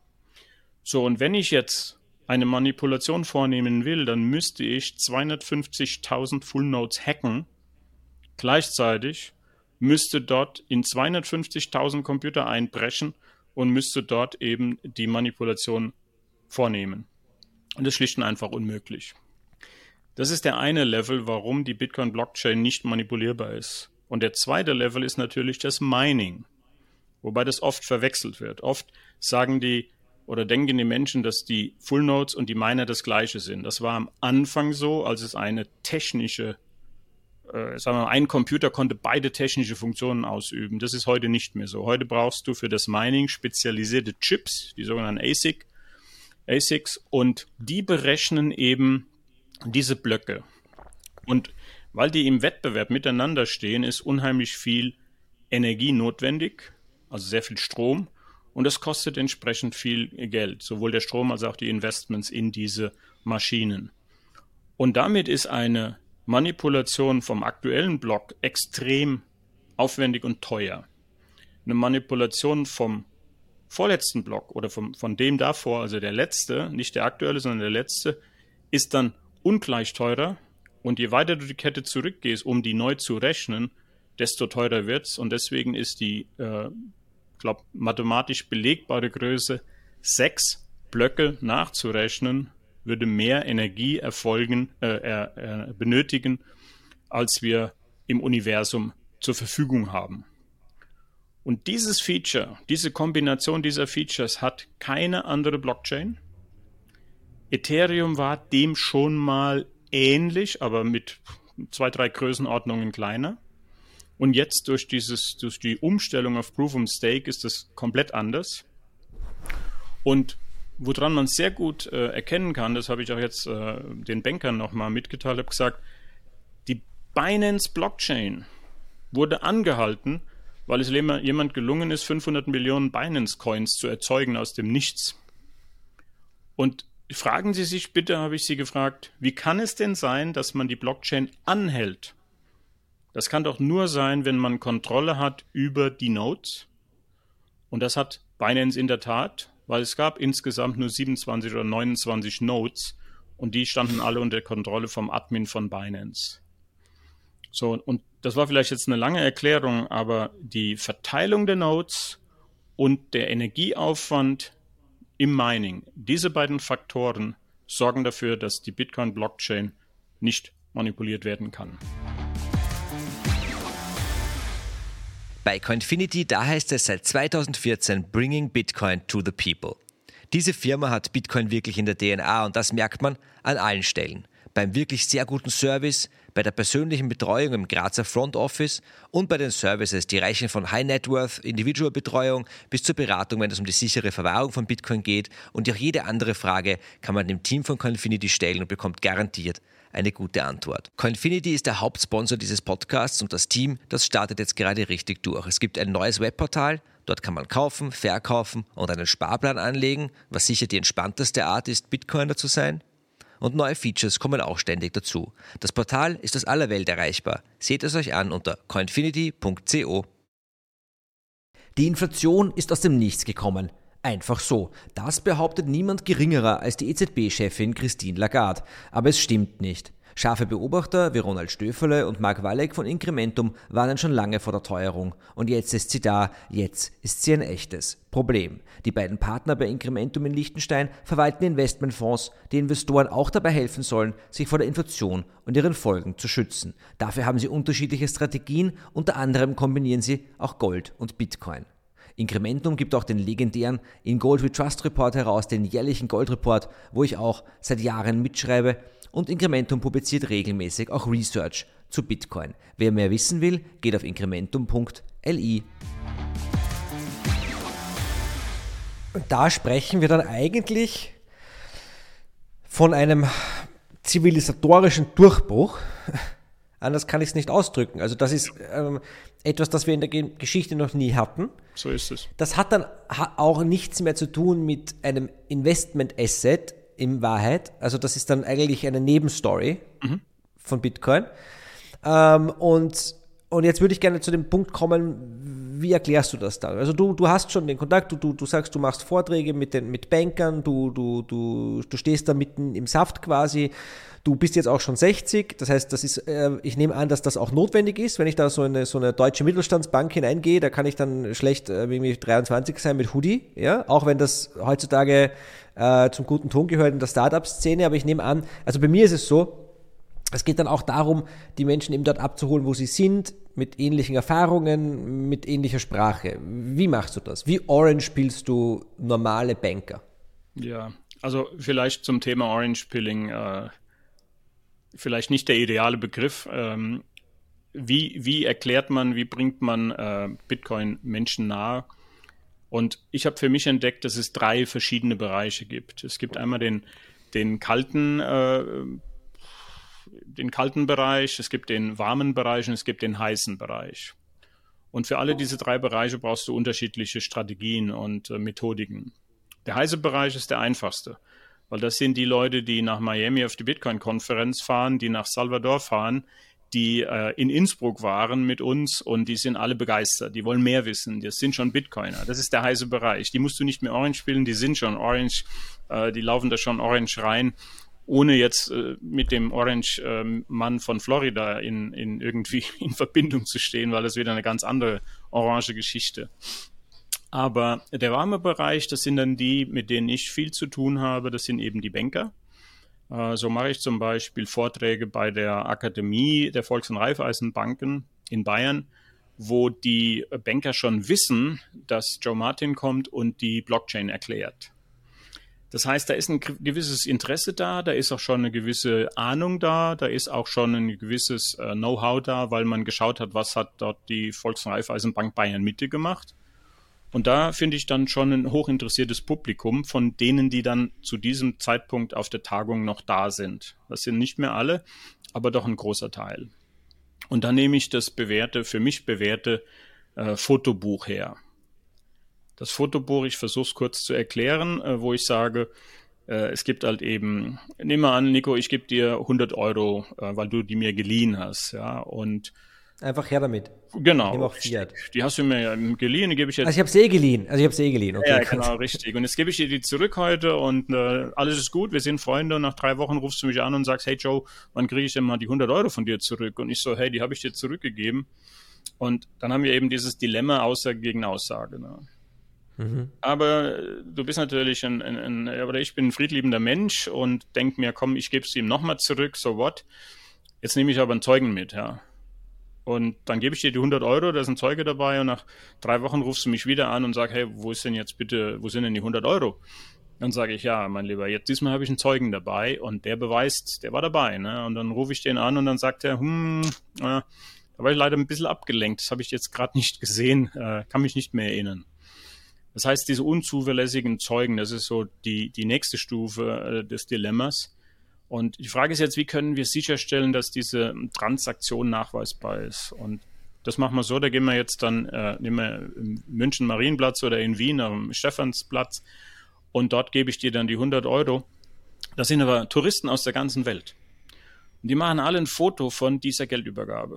So, und wenn ich jetzt eine Manipulation vornehmen will, dann müsste ich zweihundertfünfzigtausend Full Nodes hacken. Gleichzeitig müsste dort in zweihundertfünfzigtausend Computer einbrechen und müsste dort eben die Manipulation vornehmen. Und das ist schlicht und einfach unmöglich. Das ist der eine Level, warum die Bitcoin-Blockchain nicht manipulierbar ist. Und der zweite Level ist natürlich das Mining. wobei das oft verwechselt wird. Oft sagen die oder denken die Menschen, dass die Full Nodes und die Miner das Gleiche sind. Das war am Anfang so, als es eine technische, äh, sagen wir mal, ein Computer konnte beide technische Funktionen ausüben. Das ist heute nicht mehr so. Heute brauchst du für das Mining spezialisierte Chips, die sogenannten A S I C, A S I Cs, und die berechnen eben diese Blöcke. Und weil die im Wettbewerb miteinander stehen, ist unheimlich viel Energie notwendig, also sehr viel Strom, und das kostet entsprechend viel Geld, sowohl der Strom als auch die Investments in diese Maschinen. Und damit ist eine Manipulation vom aktuellen Block extrem aufwendig und teuer. Eine Manipulation vom vorletzten Block oder vom, von dem davor, also der letzte, nicht der aktuelle, sondern der letzte, ist dann ungleich teurer. Und je weiter du die Kette zurückgehst, um die neu zu rechnen, desto teurer wird's. Und deswegen ist die, äh, glaube mathematisch belegbare Größe, sechs Blöcke nachzurechnen, würde mehr Energie erfolgen, äh, äh, benötigen, als wir im Universum zur Verfügung haben. Und dieses Feature, diese Kombination dieser Features hat keine andere Blockchain. Ethereum war dem schon mal ähnlich, aber mit zwei, drei Größenordnungen kleiner. Und jetzt durch dieses, durch die Umstellung auf Proof of Stake ist das komplett anders. Und woran man sehr gut äh, erkennen kann, das habe ich auch jetzt äh, den Bankern nochmal mitgeteilt, habe gesagt, die Binance Blockchain wurde angehalten, weil es jemand gelungen ist, fünfhundert Millionen Binance Coins zu erzeugen aus dem Nichts. Und fragen Sie sich bitte, habe ich Sie gefragt, wie kann es denn sein, dass man die Blockchain anhält? Das kann doch nur sein, wenn man Kontrolle hat über die Nodes. Und das hat Binance in der Tat, weil es gab insgesamt nur siebenundzwanzig oder neunundzwanzig Nodes und die standen alle unter Kontrolle vom Admin von Binance. So, und das war vielleicht jetzt eine lange Erklärung, aber die Verteilung der Nodes und der Energieaufwand im Mining, diese beiden Faktoren sorgen dafür, dass die Bitcoin-Blockchain nicht manipuliert werden kann. Bei Coinfinity, da heißt es seit zweitausendvierzehn Bringing Bitcoin to the People. Diese Firma hat Bitcoin wirklich in der D N A und das merkt man an allen Stellen. Beim wirklich sehr guten Service, bei der persönlichen Betreuung im Grazer Front Office und bei den Services, die reichen von High Net Worth Individual Betreuung bis zur Beratung, wenn es um die sichere Verwahrung von Bitcoin geht, und auch jede andere Frage kann man dem Team von Coinfinity stellen und bekommt garantiert eine gute Antwort. Coinfinity ist der Hauptsponsor dieses Podcasts und das Team, das startet jetzt gerade richtig durch. Es gibt ein neues Webportal, dort kann man kaufen, verkaufen und einen Sparplan anlegen, was sicher die entspannteste Art ist, Bitcoiner zu sein. Und neue Features kommen auch ständig dazu. Das Portal ist aus aller Welt erreichbar. Seht es euch an unter coinfinity punkt co. Die Inflation ist aus dem Nichts gekommen. Einfach so. Das behauptet niemand geringerer als die E Z B-Chefin Christine Lagarde. Aber es stimmt nicht. Scharfe Beobachter wie Ronald Stöferle und Mark Walleck von Incrementum warnen schon lange vor der Teuerung. Und jetzt ist sie da, jetzt ist sie ein echtes Problem. Die beiden Partner bei Incrementum in Liechtenstein verwalten Investmentfonds, die Investoren auch dabei helfen sollen, sich vor der Inflation und ihren Folgen zu schützen. Dafür haben sie unterschiedliche Strategien, unter anderem kombinieren sie auch Gold und Bitcoin. Incrementum gibt auch den legendären In Gold We Trust Report heraus, den jährlichen Goldreport, wo ich auch seit Jahren mitschreibe, und Incrementum publiziert regelmäßig auch Research zu Bitcoin. Wer mehr wissen will, geht auf incrementum punkt l i. Und da sprechen wir dann eigentlich von einem zivilisatorischen Durchbruch. Anders kann ich es nicht ausdrücken. Also das ist ähm, etwas, das wir in der Geschichte noch nie hatten. So ist es. Das hat dann auch nichts mehr zu tun mit einem Investment-Asset in Wahrheit. Also das ist dann eigentlich eine Nebenstory mhm. von Bitcoin. Ähm, und, und jetzt würde ich gerne zu dem Punkt kommen, wie erklärst du das dann? Also du, du hast schon den Kontakt, du, du, du sagst, du machst Vorträge mit den mit Bankern, du, du, du, du stehst da mitten im Saft quasi. Du bist jetzt auch schon sechzig, das heißt, das ist, äh, ich nehme an, dass das auch notwendig ist, wenn ich da so eine, so eine deutsche Mittelstandsbank hineingehe, da kann ich dann schlecht äh, irgendwie dreiundzwanzig sein mit Hoodie, ja, auch wenn das heutzutage äh, zum guten Ton gehört in der Startup-Szene, aber ich nehme an, also bei mir ist es so, es geht dann auch darum, die Menschen eben dort abzuholen, wo sie sind, mit ähnlichen Erfahrungen, mit ähnlicher Sprache. Wie machst du das? Wie Orange spielst du normale Banker? Ja, also vielleicht zum Thema Orange Pilling, äh, vielleicht nicht der ideale Begriff. Ähm, wie, wie erklärt man, wie bringt man äh, Bitcoin Menschen nahe? Und ich habe für mich entdeckt, dass es drei verschiedene Bereiche gibt. Es gibt einmal den, den kalten äh, den kalten Bereich, es gibt den warmen Bereich und es gibt den heißen Bereich. Und für alle diese drei Bereiche brauchst du unterschiedliche Strategien und äh, Methodiken. Der heiße Bereich ist der einfachste, weil das sind die Leute, die nach Miami auf die Bitcoin-Konferenz fahren, die nach Salvador fahren, die äh, in Innsbruck waren mit uns und die sind alle begeistert. Die wollen mehr wissen. Das sind schon Bitcoiner. Das ist der heiße Bereich. Die musst du nicht mehr Orange spielen, die sind schon Orange. Äh, die laufen da schon Orange rein, ohne jetzt äh, mit dem Orange-Mann äh, von Florida in, in irgendwie in Verbindung zu stehen, weil das wieder eine ganz andere orange Geschichte. Aber der warme Bereich, das sind dann die, mit denen ich viel zu tun habe, das sind eben die Banker. Äh, so mache ich zum Beispiel Vorträge bei der Akademie der Volks- und Raiffeisenbanken in Bayern, wo die Banker schon wissen, dass Joe Martin kommt und die Blockchain erklärt. Das heißt, da ist ein gewisses Interesse da, da ist auch schon eine gewisse Ahnung da, da ist auch schon ein gewisses äh, Know-how da, weil man geschaut hat, was hat dort die Volks- und Raiffeisenbank Bayern Mitte gemacht. Und da finde ich dann schon ein hochinteressiertes Publikum von denen, die dann zu diesem Zeitpunkt auf der Tagung noch da sind. Das sind nicht mehr alle, aber doch ein großer Teil. Und dann nehme ich das bewährte, für mich bewährte äh, Fotobuch her. Das Fotobuch, ich versuche es kurz zu erklären, äh, wo ich sage, äh, es gibt halt eben, nehmen wir an, Nico, ich gebe dir hundert Euro, äh, weil du die mir geliehen hast, ja, und einfach her damit. Genau. Ich nehme auch Fiat. Die hast du mir ja geliehen, die gebe ich jetzt. Also ich habe sie eh geliehen. Also ich habe sie eh geliehen. Okay, ja, genau, richtig. Und jetzt gebe ich dir die zurück heute und äh, alles ist gut, wir sind Freunde und nach drei Wochen rufst du mich an und sagst, hey Joe, wann kriege ich denn mal die hundert Euro von dir zurück? Und ich so, hey, die habe ich dir zurückgegeben. Und dann haben wir eben dieses Dilemma Aussage gegen Aussage. Ne? Mhm. Aber du bist natürlich ein, ein, ein, oder ich bin ein friedliebender Mensch und denk mir, komm, ich gebe es ihm nochmal zurück, so what? Jetzt nehme ich aber einen Zeugen mit, ja. Und dann gebe ich dir die hundert Euro, da ist ein Zeuge dabei und nach drei Wochen rufst du mich wieder an und sagst, hey, wo ist denn jetzt bitte, wo sind denn die hundert Euro? Dann sage ich, ja, mein Lieber, jetzt diesmal habe ich einen Zeugen dabei und der beweist, der war dabei, ne? Und dann rufe ich den an und dann sagt er, hm, äh, da war ich leider ein bisschen abgelenkt, das habe ich jetzt gerade nicht gesehen, äh, kann mich nicht mehr erinnern. Das heißt, diese unzuverlässigen Zeugen, das ist so die, die nächste Stufe äh, des Dilemmas. Und die Frage ist jetzt, wie können wir sicherstellen, dass diese Transaktion nachweisbar ist? Und das machen wir so, da gehen wir jetzt dann, äh, nehmen wir im München Marienplatz oder in Wien am Stephansplatz und dort gebe ich dir dann die hundert Euro. Das sind aber Touristen aus der ganzen Welt. Und die machen alle ein Foto von dieser Geldübergabe.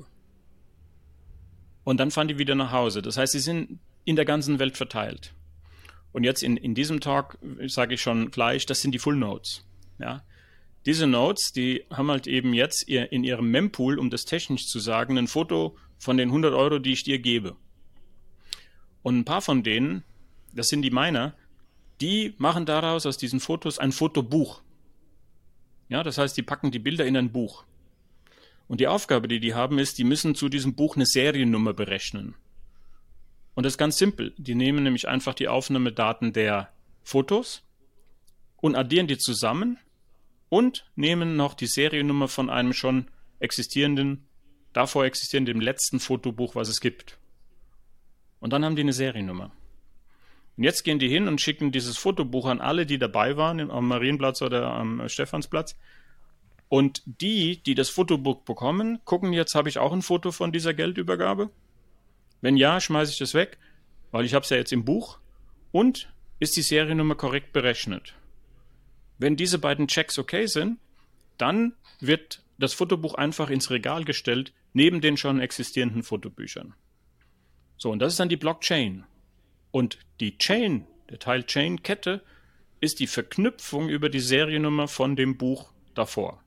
Und dann fahren die wieder nach Hause. Das heißt, sie sind in der ganzen Welt verteilt. Und jetzt in, in diesem Talk sage ich schon gleich, das sind die Full Notes. Ja. Diese Notes, die haben halt eben jetzt in ihrem Mempool, um das technisch zu sagen, ein Foto von den hundert Euro, die ich dir gebe. Und ein paar von denen, das sind die Miner, die machen daraus aus diesen Fotos ein Fotobuch. Ja, das heißt, die packen die Bilder in ein Buch. Und die Aufgabe, die die haben, ist, die müssen zu diesem Buch eine Seriennummer berechnen. Und das ist ganz simpel. Die nehmen nämlich einfach die Aufnahmedaten der Fotos und addieren die zusammen und nehmen noch die Seriennummer von einem schon existierenden, davor existierenden, dem letzten Fotobuch, was es gibt. Und dann haben die eine Seriennummer. Und jetzt gehen die hin und schicken dieses Fotobuch an alle, die dabei waren, am Marienplatz oder am Stephansplatz. Und die, die das Fotobuch bekommen, gucken jetzt, habe ich auch ein Foto von dieser Geldübergabe? Wenn ja, schmeiße ich das weg, weil ich habe es ja jetzt im Buch. Und ist die Seriennummer korrekt berechnet? Wenn diese beiden Checks okay sind, dann wird das Fotobuch einfach ins Regal gestellt, neben den schon existierenden Fotobüchern. So, und das ist dann die Blockchain. Und die Chain, der Teil Chain-Kette, ist die Verknüpfung über die Seriennummer von dem Buch davor.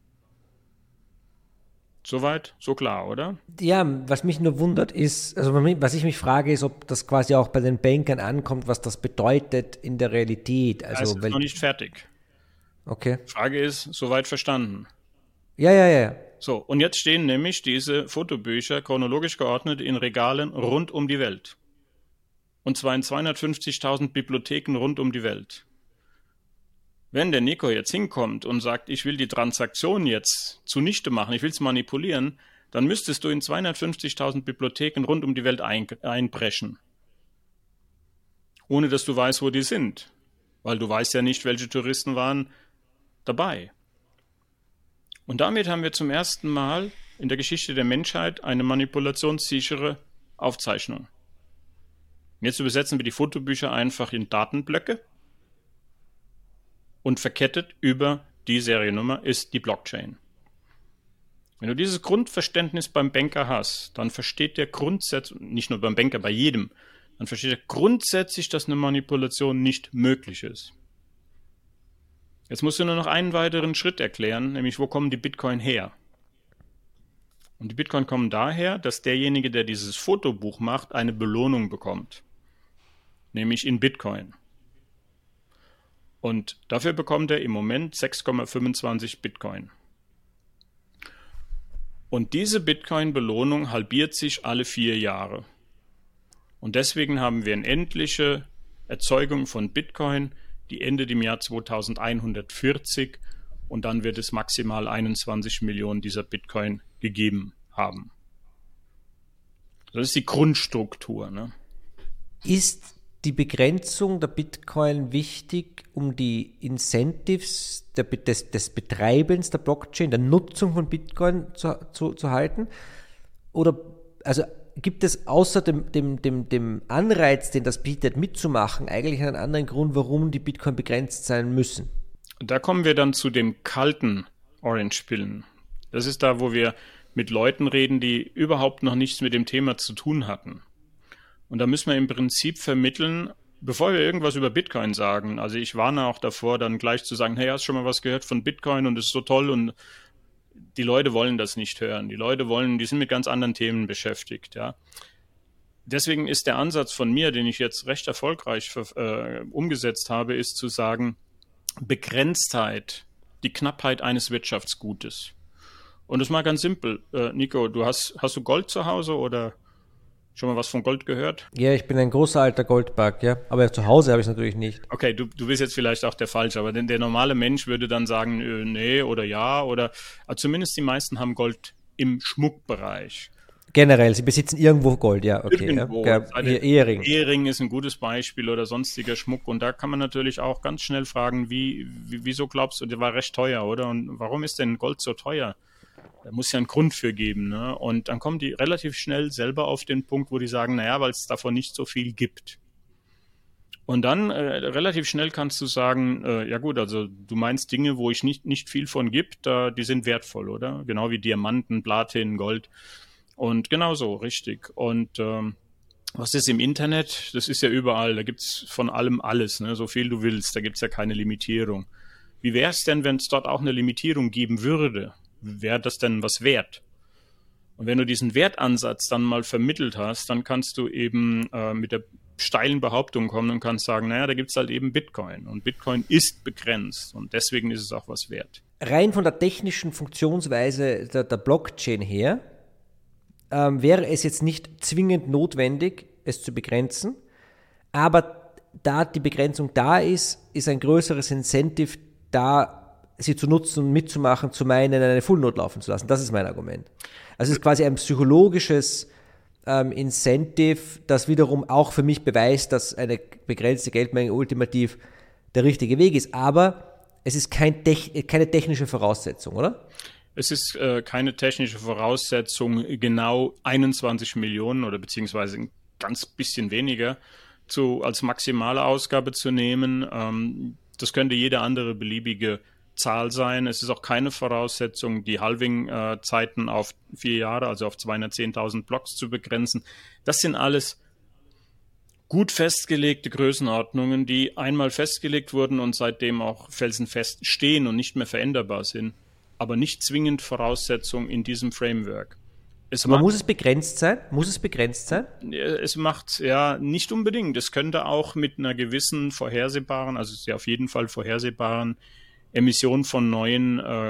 Soweit, so klar, oder? Ja, was mich nur wundert ist, also was ich mich frage, ist, ob das quasi auch bei den Bankern ankommt, was das bedeutet in der Realität. Also, es ist noch nicht fertig. Okay. Frage ist, soweit verstanden? Ja, ja, ja. So, und jetzt stehen nämlich diese Fotobücher chronologisch geordnet in Regalen rund um die Welt. Und zwar in zweihundertfünfzigtausend Bibliotheken rund um die Welt. Wenn der Nico jetzt hinkommt und sagt, ich will die Transaktion jetzt zunichte machen, ich will es manipulieren, dann müsstest du in zweihundertfünfzigtausend Bibliotheken rund um die Welt ein, einbrechen. Ohne dass du weißt, wo die sind. Weil du weißt ja nicht, welche Touristen waren dabei. Und damit haben wir zum ersten Mal in der Geschichte der Menschheit eine manipulationssichere Aufzeichnung. Jetzt übersetzen wir die Fotobücher einfach in Datenblöcke und verkettet über die Seriennummer ist die Blockchain. Wenn du dieses Grundverständnis beim Banker hast, dann versteht der grundsätzlich, nicht nur beim Banker, bei jedem, dann versteht er grundsätzlich, dass eine Manipulation nicht möglich ist. Jetzt musst du nur noch einen weiteren Schritt erklären, nämlich wo kommen die Bitcoin her? Und die Bitcoin kommen daher, dass derjenige, der dieses Fotobuch macht, eine Belohnung bekommt. Nämlich in Bitcoin. Und dafür bekommt er im Moment sechs Komma fünfundzwanzig Bitcoin. Und diese Bitcoin-Belohnung halbiert sich alle vier Jahre. Und deswegen haben wir eine endliche Erzeugung von Bitcoin, die endet im Jahr zweitausendeinhundertvierzig und dann wird es maximal einundzwanzig Millionen dieser Bitcoin gegeben haben. Das ist die Grundstruktur. Ne? Ist die Begrenzung der Bitcoin wichtig, um die Incentives der, des, des Betreibens der Blockchain, der Nutzung von Bitcoin zu, zu, zu halten? Oder also gibt es außer dem, dem, dem, dem Anreiz, den das bietet, mitzumachen, eigentlich einen anderen Grund, warum die Bitcoin begrenzt sein müssen? Da kommen wir dann zu dem kalten Orange-Pillen. Das ist da, wo wir mit Leuten reden, die überhaupt noch nichts mit dem Thema zu tun hatten. Und da müssen wir im Prinzip vermitteln, bevor wir irgendwas über Bitcoin sagen, also ich warne auch davor, dann gleich zu sagen, hey, hast du schon mal was gehört von Bitcoin und es ist so toll, und die Leute wollen das nicht hören. Die Leute wollen, die sind mit ganz anderen Themen beschäftigt, ja. Deswegen ist der Ansatz von mir, den ich jetzt recht erfolgreich äh, umgesetzt habe, ist zu sagen, Begrenztheit, die Knappheit eines Wirtschaftsgutes. Und das ist mal ganz simpel. Äh, Nico, du hast, hast du Gold zu Hause oder schon mal was von Gold gehört? Ja, ich bin ein großer alter Goldbug, ja. Aber zu Hause habe ich es natürlich nicht. Okay, du, du bist jetzt vielleicht auch der Falsche, aber denn der normale Mensch würde dann sagen, äh, nee oder ja oder also zumindest die meisten haben Gold im Schmuckbereich. Generell, sie besitzen irgendwo Gold, ja, okay. Irgendwo. Ja. Ehering. Ehering ist ein gutes Beispiel oder sonstiger Schmuck und da kann man natürlich auch ganz schnell fragen, wie, wie wieso glaubst du, der war recht teuer, oder? Und warum ist denn Gold so teuer? Da muss ja einen Grund für geben, ne? Und dann kommen die relativ schnell selber auf den Punkt, wo die sagen, naja, weil es davon nicht so viel gibt. Und dann äh, relativ schnell kannst du sagen, äh, ja gut, also du meinst Dinge, wo ich nicht, nicht viel von gibt, äh, die sind wertvoll, oder? Genau wie Diamanten, Platin, Gold. Und genau so, richtig. Und ähm, was ist im Internet? Das ist ja überall, da gibt's von allem alles, ne? So viel du willst, da gibt's ja keine Limitierung. Wie wäre es denn, wenn es dort auch eine Limitierung geben würde? Wäre das denn was wert? Und wenn du diesen Wertansatz dann mal vermittelt hast, dann kannst du eben äh, mit der steilen Behauptung kommen und kannst sagen, naja, da gibt es halt eben Bitcoin. Und Bitcoin ist begrenzt und deswegen ist es auch was wert. Rein von der technischen Funktionsweise der, der Blockchain her ähm, wäre es jetzt nicht zwingend notwendig, es zu begrenzen. Aber da die Begrenzung da ist, ist ein größeres Incentive da, sie zu nutzen und mitzumachen, zu meinen, eine Full-Node laufen zu lassen. Das ist mein Argument. Also es ist quasi ein psychologisches ähm, Incentive, das wiederum auch für mich beweist, dass eine begrenzte Geldmenge ultimativ der richtige Weg ist. Aber es ist kein Te- keine technische Voraussetzung, oder? Es ist äh, keine technische Voraussetzung, genau einundzwanzig Millionen oder beziehungsweise ein ganz bisschen weniger zu, als maximale Ausgabe zu nehmen. Ähm, das könnte jede andere beliebige Zahl sein. Es ist auch keine Voraussetzung, die Halving-Zeiten auf vier Jahre, also auf zweihundertzehntausend Blocks zu begrenzen. Das sind alles gut festgelegte Größenordnungen, die einmal festgelegt wurden und seitdem auch felsenfest stehen und nicht mehr veränderbar sind, aber nicht zwingend Voraussetzung in diesem Framework. Es aber macht, muss es begrenzt sein? Muss es begrenzt sein? Es macht ja nicht unbedingt. Es könnte auch mit einer gewissen vorhersehbaren, also ja auf jeden Fall vorhersehbaren Emission von neuen äh,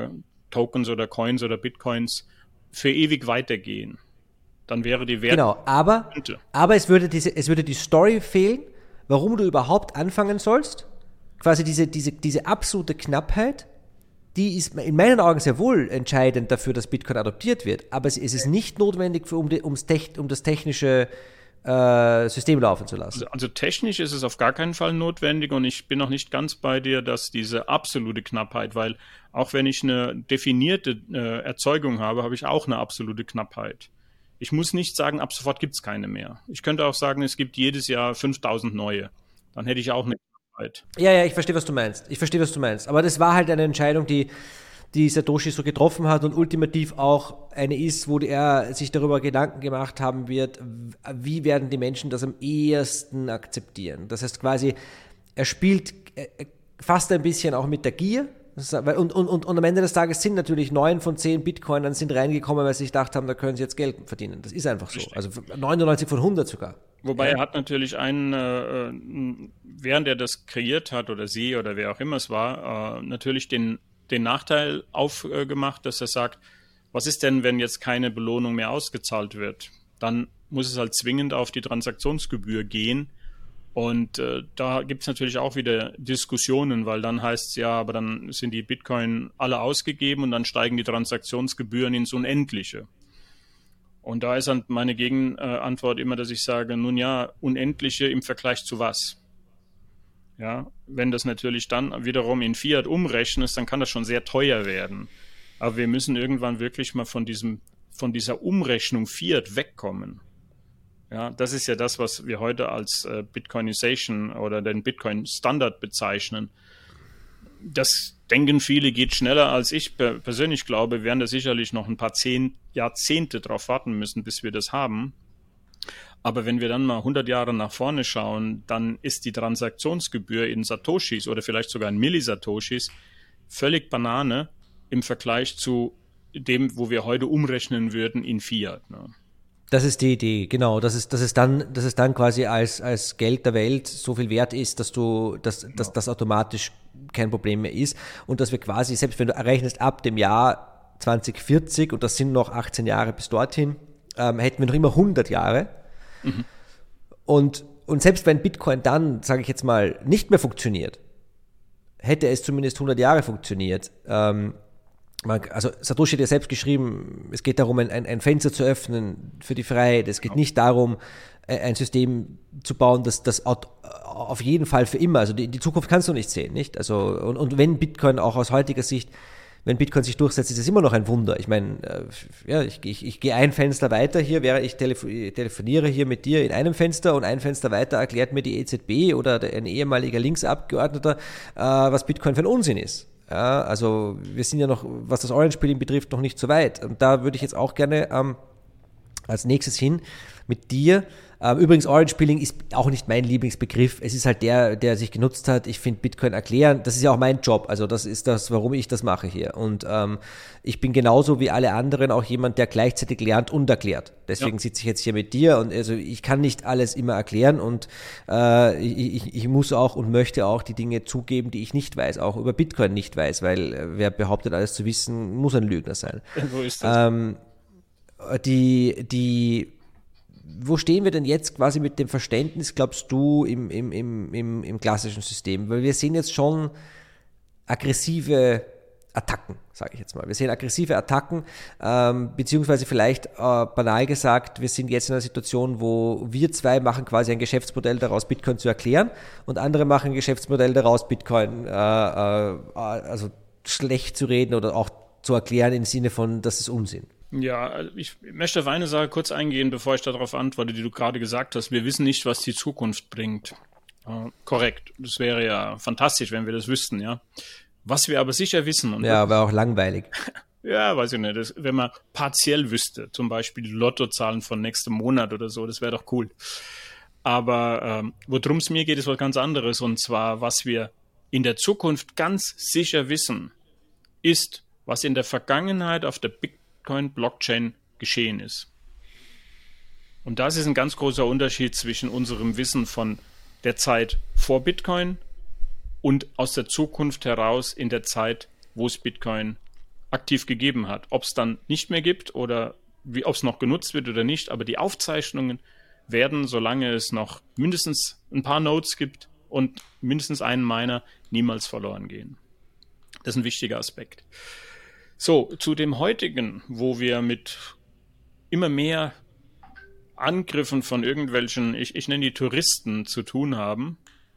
Tokens oder Coins oder Bitcoins für ewig weitergehen. Dann wäre die Wert... Genau, aber, aber es, würde diese, es würde die Story fehlen, warum du überhaupt anfangen sollst. Quasi diese, diese, diese absolute Knappheit, die ist in meinen Augen sehr wohl entscheidend dafür, dass Bitcoin adoptiert wird. Aber es ist nicht notwendig, für, um, die, ums Tech, um das technische äh, System laufen zu lassen. Also, also technisch ist es auf gar keinen Fall notwendig und ich bin noch nicht ganz bei dir, dass diese absolute Knappheit, weil auch wenn ich eine definierte äh, Erzeugung habe, habe ich auch eine absolute Knappheit. Ich muss nicht sagen, ab sofort gibt es keine mehr. Ich könnte auch sagen, es gibt jedes Jahr fünftausend neue. Dann hätte ich auch eine Knappheit. Ja, ja, ich verstehe, was du meinst. Ich verstehe, was du meinst. Aber das war halt eine Entscheidung, die, die Satoshi so getroffen hat und ultimativ auch eine ist, wo er sich darüber Gedanken gemacht haben wird, wie werden die Menschen das am ehesten akzeptieren. Das heißt quasi, er spielt fast ein bisschen auch mit der Gier. Und, und, und, und am Ende des Tages sind natürlich neun von zehn Bitcoinern sind reingekommen, weil sie sich gedacht haben, da können sie jetzt Geld verdienen. Das ist einfach so. Also neunundneunzig von hundert sogar. Wobei ja. Er hat natürlich einen, äh, während er das kreiert hat oder sie oder wer auch immer es war, äh, natürlich den, den Nachteil aufgemacht, dass er sagt, was ist denn, wenn jetzt keine Belohnung mehr ausgezahlt wird? Dann muss es halt zwingend auf die Transaktionsgebühr gehen. Und äh, da gibt es natürlich auch wieder Diskussionen, weil dann heißt es ja, aber dann sind die Bitcoin alle ausgegeben und dann steigen die Transaktionsgebühren ins Unendliche. Und da ist dann meine Gegenantwort immer, dass ich sage, nun ja, Unendliche im Vergleich zu was? Ja, wenn das natürlich dann wiederum in Fiat umrechnest, dann kann das schon sehr teuer werden. Aber wir müssen irgendwann wirklich mal von diesem, von dieser Umrechnung Fiat wegkommen. Ja, das ist ja das, was wir heute als äh, Bitcoinization oder den Bitcoin-Standard bezeichnen. Das denken viele, geht schneller als ich per- persönlich glaube. Wir werden da sicherlich noch ein paar zehn Jahrzehnte drauf warten müssen, bis wir das haben. Aber wenn wir dann mal hundert Jahre nach vorne schauen, dann ist die Transaktionsgebühr in Satoshis oder vielleicht sogar in Millisatoshis völlig Banane im Vergleich zu dem, wo wir heute umrechnen würden in Fiat. Ne? Das ist die Idee, genau. Dass es, dass es dann, dass es dann quasi als, als Geld der Welt so viel wert ist, dass du, dass, genau. dass das automatisch kein Problem mehr ist. Und dass wir quasi, selbst wenn du errechnest ab dem Jahr zwanzig vierzig, und das sind noch achtzehn Jahre bis dorthin, ähm, hätten wir noch immer hundert Jahre. Mhm. Und, und selbst wenn Bitcoin dann, sage ich jetzt mal, nicht mehr funktioniert, hätte es zumindest hundert Jahre funktioniert. Ähm, Man, also Satoshi hat ja selbst geschrieben, es geht darum, ein, ein Fenster zu öffnen für die Freiheit. Es geht nicht darum, ein System zu bauen, das, das auf jeden Fall für immer, also die, die Zukunft kannst du nicht sehen, nicht? Also, und, und wenn Bitcoin auch aus heutiger Sicht, wenn Bitcoin sich durchsetzt, ist es immer noch ein Wunder. Ich meine, ja, ich, ich, ich gehe ein Fenster weiter hier, wäre ich telefo- telefoniere hier mit dir in einem Fenster und ein Fenster weiter erklärt mir die E Z B oder ein ehemaliger Linksabgeordneter, äh, was Bitcoin für ein Unsinn ist. Ja, also wir sind ja noch, was das Orange-Pilling betrifft, noch nicht so weit. Und da würde ich jetzt auch gerne ähm, als nächstes hin mit dir. Ähm, übrigens, Orange-Pilling ist auch nicht mein Lieblingsbegriff. Es ist halt der, der sich genutzt hat. Ich finde Bitcoin erklären, das ist ja auch mein Job. Also das ist das, warum ich das mache hier. Und ähm, ich bin genauso wie alle anderen auch jemand, der gleichzeitig lernt und erklärt. Deswegen ja. sitze ich jetzt hier mit dir und also ich kann nicht alles immer erklären und äh, ich, ich muss auch und möchte auch die Dinge zugeben, die ich nicht weiß, auch über Bitcoin nicht weiß, weil äh, wer behauptet, alles zu wissen, muss ein Lügner sein. Wo ist das? Ähm, die, die Wo stehen wir denn jetzt quasi mit dem Verständnis, glaubst du, im, im, im, im, im klassischen System? Weil wir sehen jetzt schon aggressive Attacken, sage ich jetzt mal. Wir sehen aggressive Attacken, ähm, beziehungsweise vielleicht äh, banal gesagt, wir sind jetzt in einer Situation, wo wir zwei machen quasi ein Geschäftsmodell daraus, Bitcoin zu erklären und andere machen ein Geschäftsmodell daraus, Bitcoin äh, äh, also schlecht zu reden oder auch zu erklären im Sinne von, das ist Unsinn. Ja, ich möchte auf eine Sache kurz eingehen, bevor ich darauf antworte, die du gerade gesagt hast. Wir wissen nicht, was die Zukunft bringt. Äh, korrekt. Das wäre ja fantastisch, wenn wir das wüssten, ja. Was wir aber sicher wissen. Und ja, aber auch langweilig. Ja, weiß ich nicht. Das, wenn man partiell wüsste, zum Beispiel die Lottozahlen von nächstem Monat oder so, das wäre doch cool. Aber ähm, worum es mir geht, ist was ganz anderes. Und zwar, was wir in der Zukunft ganz sicher wissen, ist, was in der Vergangenheit auf der Big Blockchain geschehen ist. Und das ist ein ganz großer Unterschied zwischen unserem Wissen von der Zeit vor Bitcoin und aus der Zukunft heraus in der Zeit, wo es Bitcoin aktiv gegeben hat. Ob es dann nicht mehr gibt oder ob es noch genutzt wird oder nicht, aber die Aufzeichnungen werden, solange es noch mindestens ein paar Nodes gibt und mindestens einen Miner, niemals verloren gehen. Das ist ein wichtiger Aspekt. So, zu dem heutigen, wo wir mit immer mehr Angriffen von irgendwelchen, ich, ich nenne die Touristen, zu tun haben.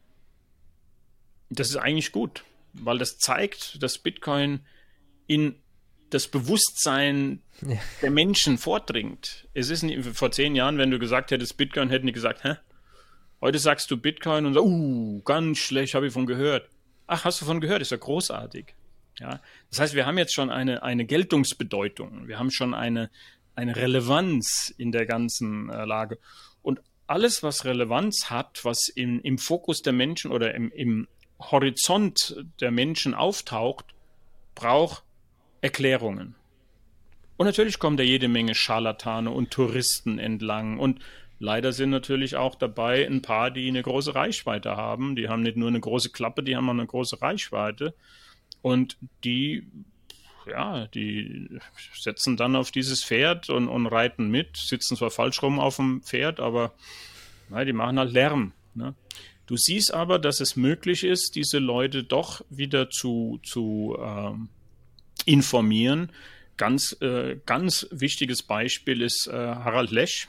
Das ist eigentlich gut, weil das zeigt, dass Bitcoin in das Bewusstsein ja. der Menschen vordringt. Es ist nicht, vor zehn Jahren, wenn du gesagt hättest Bitcoin, hätten die gesagt, hä? Heute sagst du Bitcoin und sagst, uh, ganz schlecht, habe ich von gehört. Ach, hast du von gehört? Ist ja großartig. Ja, das heißt, wir haben jetzt schon eine, eine Geltungsbedeutung. Wir haben schon eine, eine Relevanz in der ganzen äh, Lage. Und alles, was Relevanz hat, was im, im Fokus der Menschen oder im, im Horizont der Menschen auftaucht, braucht Erklärungen. Und natürlich kommen da jede Menge Scharlatane und Touristen entlang. Und leider sind natürlich auch dabei ein paar, die eine große Reichweite haben. Die haben nicht nur eine große Klappe, die haben auch eine große Reichweite. Und die, ja, die setzen dann auf dieses Pferd und, und reiten mit, sitzen zwar falsch rum auf dem Pferd, aber na, die machen halt Lärm. Ne? Du siehst aber, dass es möglich ist, diese Leute doch wieder zu, zu ähm, informieren. Ganz, äh, ganz wichtiges Beispiel ist äh, Harald Lesch,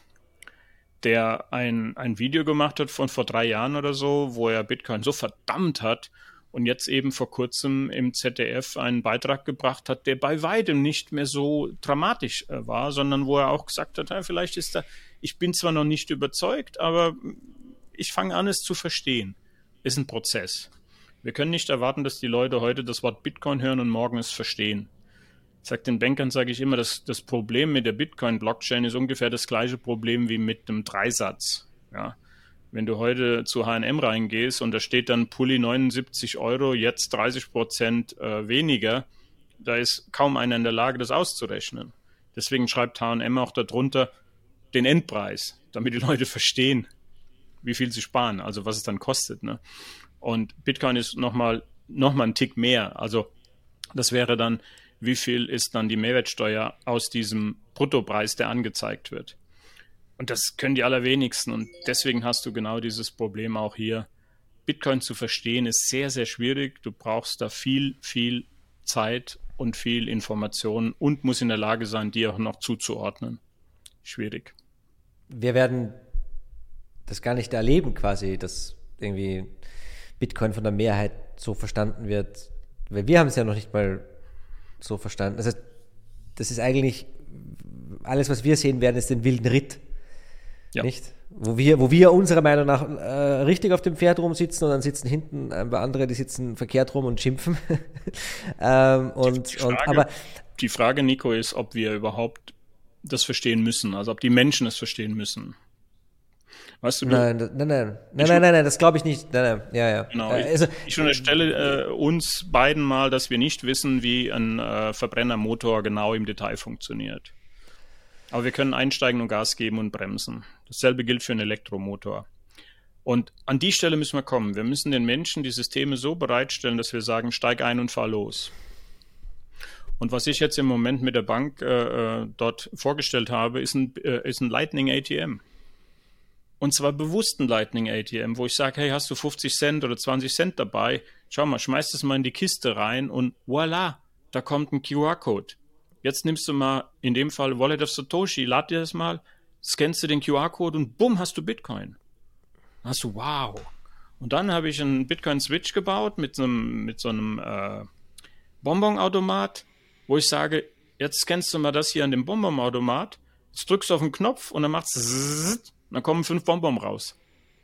der ein, ein Video gemacht hat von vor drei Jahren oder so, wo er Bitcoin so verdammt hat und jetzt eben vor kurzem im Z D F einen Beitrag gebracht hat, der bei weitem nicht mehr so dramatisch äh, war, sondern wo er auch gesagt hat, ja, vielleicht ist da, ich bin zwar noch nicht überzeugt, aber ich fange an, es zu verstehen. Ist ein Prozess. Wir können nicht erwarten, dass die Leute heute das Wort Bitcoin hören und morgen es verstehen. Ich sage den Bankern, sage ich immer, dass das Problem mit der Bitcoin-Blockchain ist ungefähr das gleiche Problem wie mit dem Dreisatz. Ja. Wenn du heute zu H und M reingehst und da steht dann Pulli neunundsiebzig Euro, jetzt dreißig Prozent äh, weniger, da ist kaum einer in der Lage, das auszurechnen. Deswegen schreibt H und M auch darunter den Endpreis, damit die Leute verstehen, wie viel sie sparen, also was es dann kostet. Ne? Und Bitcoin ist nochmal noch mal ein Tick mehr. Also das wäre dann, wie viel ist dann die Mehrwertsteuer aus diesem Bruttopreis, der angezeigt wird. Und das können die allerwenigsten. Und deswegen hast du genau dieses Problem auch hier. Bitcoin zu verstehen ist sehr, sehr schwierig. Du brauchst da viel, viel Zeit und viel Information und musst in der Lage sein, die auch noch zuzuordnen. Schwierig. Wir werden das gar nicht erleben quasi, dass irgendwie Bitcoin von der Mehrheit so verstanden wird. Weil wir haben es ja noch nicht mal so verstanden. Das heißt, das ist eigentlich, alles, was wir sehen werden, ist den wilden Ritt. Ja. Nicht? Wo wir, wo wir unserer Meinung nach äh, richtig auf dem Pferd rumsitzen und dann sitzen hinten ein paar andere, die sitzen verkehrt rum und schimpfen. ähm, und, die, Frage, und, aber, die Frage, Nico, ist, ob wir überhaupt das verstehen müssen, also ob die Menschen es verstehen müssen. Weißt du, du nein, nein, nein, nein, nein, nein, nein, das glaube ich nicht. Nein, nein, ja, ja. Genau. Also, ich, ich unterstelle äh, uns beiden mal, dass wir nicht wissen, wie ein äh, Verbrennermotor genau im Detail funktioniert. Aber wir können einsteigen und Gas geben und bremsen. Dasselbe gilt für einen Elektromotor. Und an die Stelle müssen wir kommen. Wir müssen den Menschen die Systeme so bereitstellen, dass wir sagen, steig ein und fahr los. Und was ich jetzt im Moment mit der Bank äh, dort vorgestellt habe, ist ein, äh, ist ein Lightning A T M. Und zwar bewusst ein Lightning A T M, wo ich sage, hey, hast du fünfzig Cent oder zwanzig Cent dabei? Schau mal, schmeiß das mal in die Kiste rein und voilà, da kommt ein Q R-Code. Jetzt nimmst du mal, in dem Fall Wallet of Satoshi, lad dir das mal, scannst du den Q R-Code und bumm, hast du Bitcoin. Dann hast du, wow. Und dann habe ich einen Bitcoin-Switch gebaut mit so einem, mit so einem äh, Bonbon-Automat, wo ich sage, jetzt scannst du mal das hier an dem Bonbon-Automat, jetzt drückst du auf den Knopf und dann macht's zzzzt, und dann kommen fünf Bonbon raus.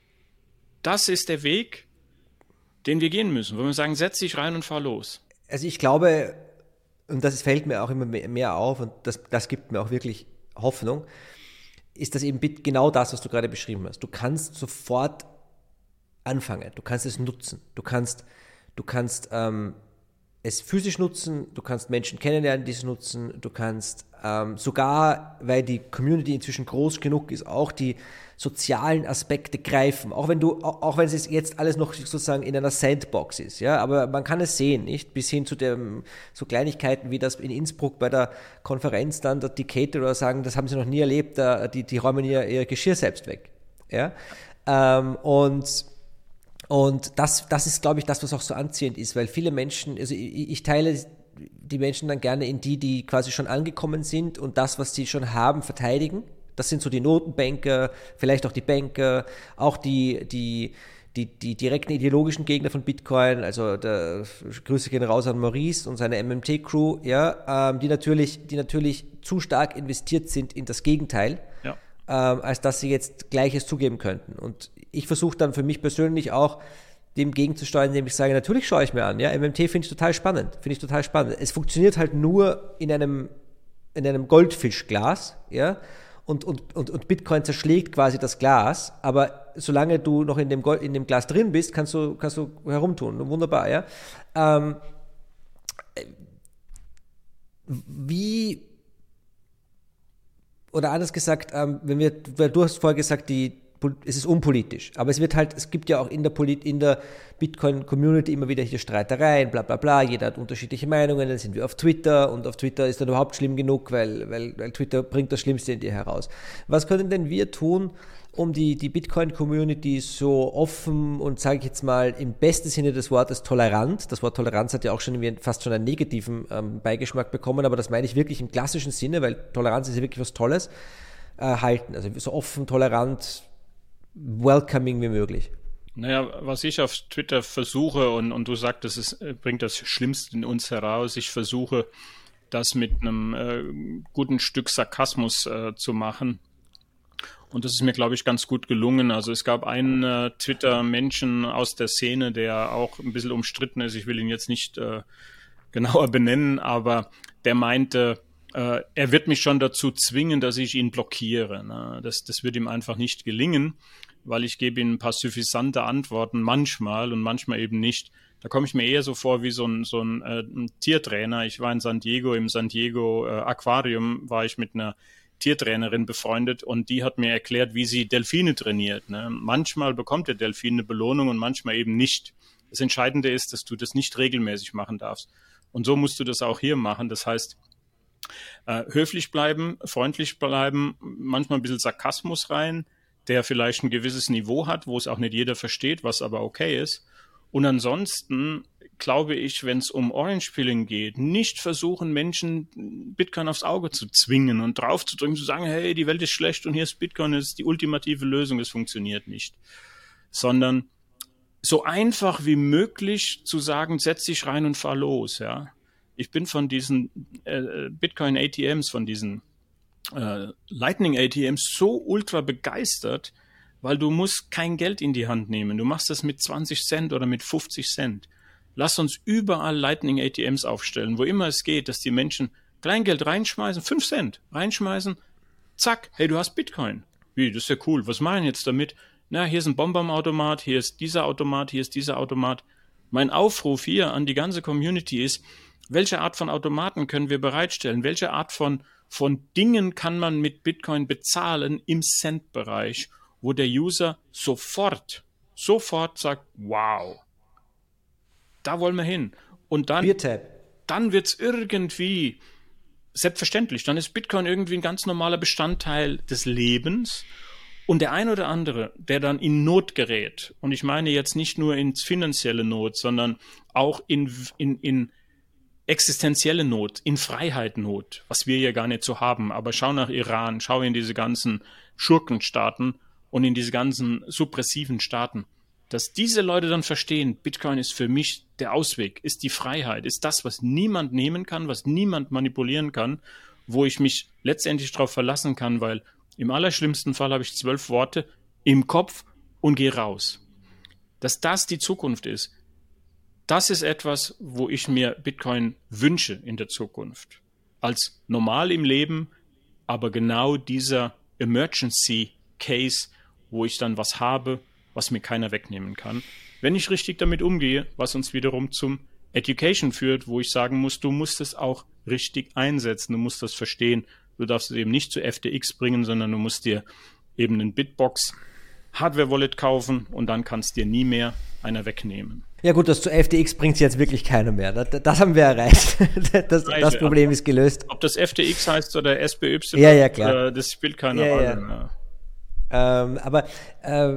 Das ist der Weg, den wir gehen müssen, wo wir sagen, setz dich rein und fahr los. Also ich glaube, und das fällt mir auch immer mehr auf und das, das gibt mir auch wirklich Hoffnung, ist das eben genau das, was du gerade beschrieben hast. Du kannst sofort anfangen, du kannst es nutzen, du kannst, du kannst ähm, es physisch nutzen, du kannst Menschen kennenlernen, die es nutzen, du kannst ähm, sogar, weil die Community inzwischen groß genug ist, auch die sozialen Aspekte greifen, auch wenn du, auch, auch wenn es jetzt alles noch sozusagen in einer Sandbox ist, ja, aber man kann es sehen, nicht? Bis hin zu dem, so Kleinigkeiten wie das in Innsbruck bei der Konferenz dann der die Caterer sagen, das haben sie noch nie erlebt, da, die, die räumen ihr, ihr Geschirr selbst weg, ja, ähm, und Und das, das ist, glaube ich, das, was auch so anziehend ist, weil viele Menschen, also ich, ich teile die Menschen dann gerne in die, die quasi schon angekommen sind und das, was sie schon haben, verteidigen. Das sind so die Notenbanker, vielleicht auch die Banker, auch die, die, die, die direkten ideologischen Gegner von Bitcoin, also der Grüße gehen raus an Maurice und seine M M T-Crew, ja, ähm, die natürlich, die natürlich zu stark investiert sind in das Gegenteil, ja. ähm, als dass sie jetzt Gleiches zugeben könnten. Und ich versuche dann für mich persönlich auch dem gegenzusteuern, indem ich sage, natürlich schaue ich mir an, ja, M M T finde ich total spannend, finde ich total spannend. Es funktioniert halt nur in einem, in einem Goldfischglas, ja, und, und, und, und Bitcoin zerschlägt quasi das Glas, aber solange du noch in dem, Gold, in dem Glas drin bist, kannst du, kannst du herumtun, wunderbar, ja. Ähm, wie, oder anders gesagt, ähm, wenn wir, weil du hast vorher gesagt, die es ist unpolitisch, aber es wird halt, es gibt ja auch in der, Polit, in der Bitcoin-Community immer wieder hier Streitereien, bla bla bla, jeder hat unterschiedliche Meinungen, dann sind wir auf Twitter und auf Twitter ist dann überhaupt schlimm genug, weil, weil, weil Twitter bringt das Schlimmste in dir heraus. Was können denn wir tun, um die, die Bitcoin-Community so offen und, sage ich jetzt mal, im besten Sinne des Wortes tolerant, das Wort Toleranz hat ja auch schon fast schon einen negativen ähm, Beigeschmack bekommen, aber das meine ich wirklich im klassischen Sinne, weil Toleranz ist ja wirklich was Tolles, äh, halten, also so offen, tolerant, welcoming wie möglich. Naja, was ich auf Twitter versuche, und, und du sagtest, es bringt das Schlimmste in uns heraus, ich versuche, das mit einem äh, guten Stück Sarkasmus äh, zu machen. Und das ist mir, glaube ich, ganz gut gelungen. Also es gab einen äh, Twitter-Menschen aus der Szene, der auch ein bisschen umstritten ist. Ich will ihn jetzt nicht äh, genauer benennen, aber der meinte, äh, er wird mich schon dazu zwingen, dass ich ihn blockiere. Ne? Das, das wird ihm einfach nicht gelingen, weil ich gebe ihm ein paar suffisante Antworten manchmal und manchmal eben nicht. Da komme ich mir eher so vor wie so ein, so ein, äh, ein Tiertrainer. Ich war in San Diego, im San Diego äh, Aquarium war ich mit einer Tiertrainerin befreundet und die hat mir erklärt, wie sie Delfine trainiert. Ne? Manchmal bekommt der Delfin eine Belohnung und manchmal eben nicht. Das Entscheidende ist, dass du das nicht regelmäßig machen darfst. Und so musst du das auch hier machen. Das heißt, äh, höflich bleiben, freundlich bleiben, manchmal ein bisschen Sarkasmus rein, der vielleicht ein gewisses Niveau hat, wo es auch nicht jeder versteht, was aber okay ist. Und ansonsten glaube ich, wenn es um Orange-Pilling geht, nicht versuchen, Menschen Bitcoin aufs Auge zu zwingen und draufzudrücken, zu sagen, hey, die Welt ist schlecht und hier ist Bitcoin, das ist die ultimative Lösung, das funktioniert nicht. Sondern so einfach wie möglich zu sagen, setz dich rein und fahr los. Ja. Ich bin von diesen äh, Bitcoin-A T Ms, von diesen äh, Lightning-A T Ms so ultra begeistert, weil du musst kein Geld in die Hand nehmen. Du machst das mit zwanzig Cent oder mit fünfzig Cent. Lass uns überall Lightning-A T Ms aufstellen, wo immer es geht, dass die Menschen Kleingeld reinschmeißen, fünf Cent reinschmeißen, zack, hey, du hast Bitcoin. Wie, das ist ja cool. Was machen jetzt damit? Na, hier ist ein Bonbon-Automat, hier ist dieser Automat, hier ist dieser Automat. Mein Aufruf hier an die ganze Community ist, welche Art von Automaten können wir bereitstellen? Welche Art von, von Dingen kann man mit Bitcoin bezahlen im Cent-Bereich, wo der User sofort, sofort sagt, wow, da wollen wir hin. Und dann, dann wird es irgendwie selbstverständlich. Dann ist Bitcoin irgendwie ein ganz normaler Bestandteil des Lebens. Und der ein oder andere, der dann in Not gerät, und ich meine jetzt nicht nur ins finanzielle Not, sondern auch in, in, in existenzielle Not, in Freiheitnot, was wir ja gar nicht so haben. Aber schau nach Iran, schau in diese ganzen Schurkenstaaten und in diese ganzen suppressiven Staaten. Dass diese Leute dann verstehen, Bitcoin ist für mich der Ausweg, ist die Freiheit, ist das, was niemand nehmen kann, was niemand manipulieren kann, wo ich mich letztendlich darauf verlassen kann, weil im allerschlimmsten Fall habe ich zwölf Worte im Kopf und gehe raus. Dass das die Zukunft ist, das ist etwas, wo ich mir Bitcoin wünsche in der Zukunft. Als normal im Leben, aber genau dieser Emergency Case, wo ich dann was habe, was mir keiner wegnehmen kann. Wenn ich richtig damit umgehe, was uns wiederum zum Education führt, wo ich sagen muss, du musst es auch richtig einsetzen, du musst das verstehen. Du darfst es eben nicht zu F T X bringen, sondern du musst dir eben einen Bitbox Hardware-Wallet kaufen und dann kannst dir nie mehr einer wegnehmen. Ja gut, das zu F T X bringt jetzt wirklich keiner mehr. Das, das haben wir erreicht. Das, das Problem ist gelöst. Ob das F T X heißt oder S B Y, ja, ja, klar. Äh, das spielt keine ja, Rolle ja. mehr. Ähm, aber äh,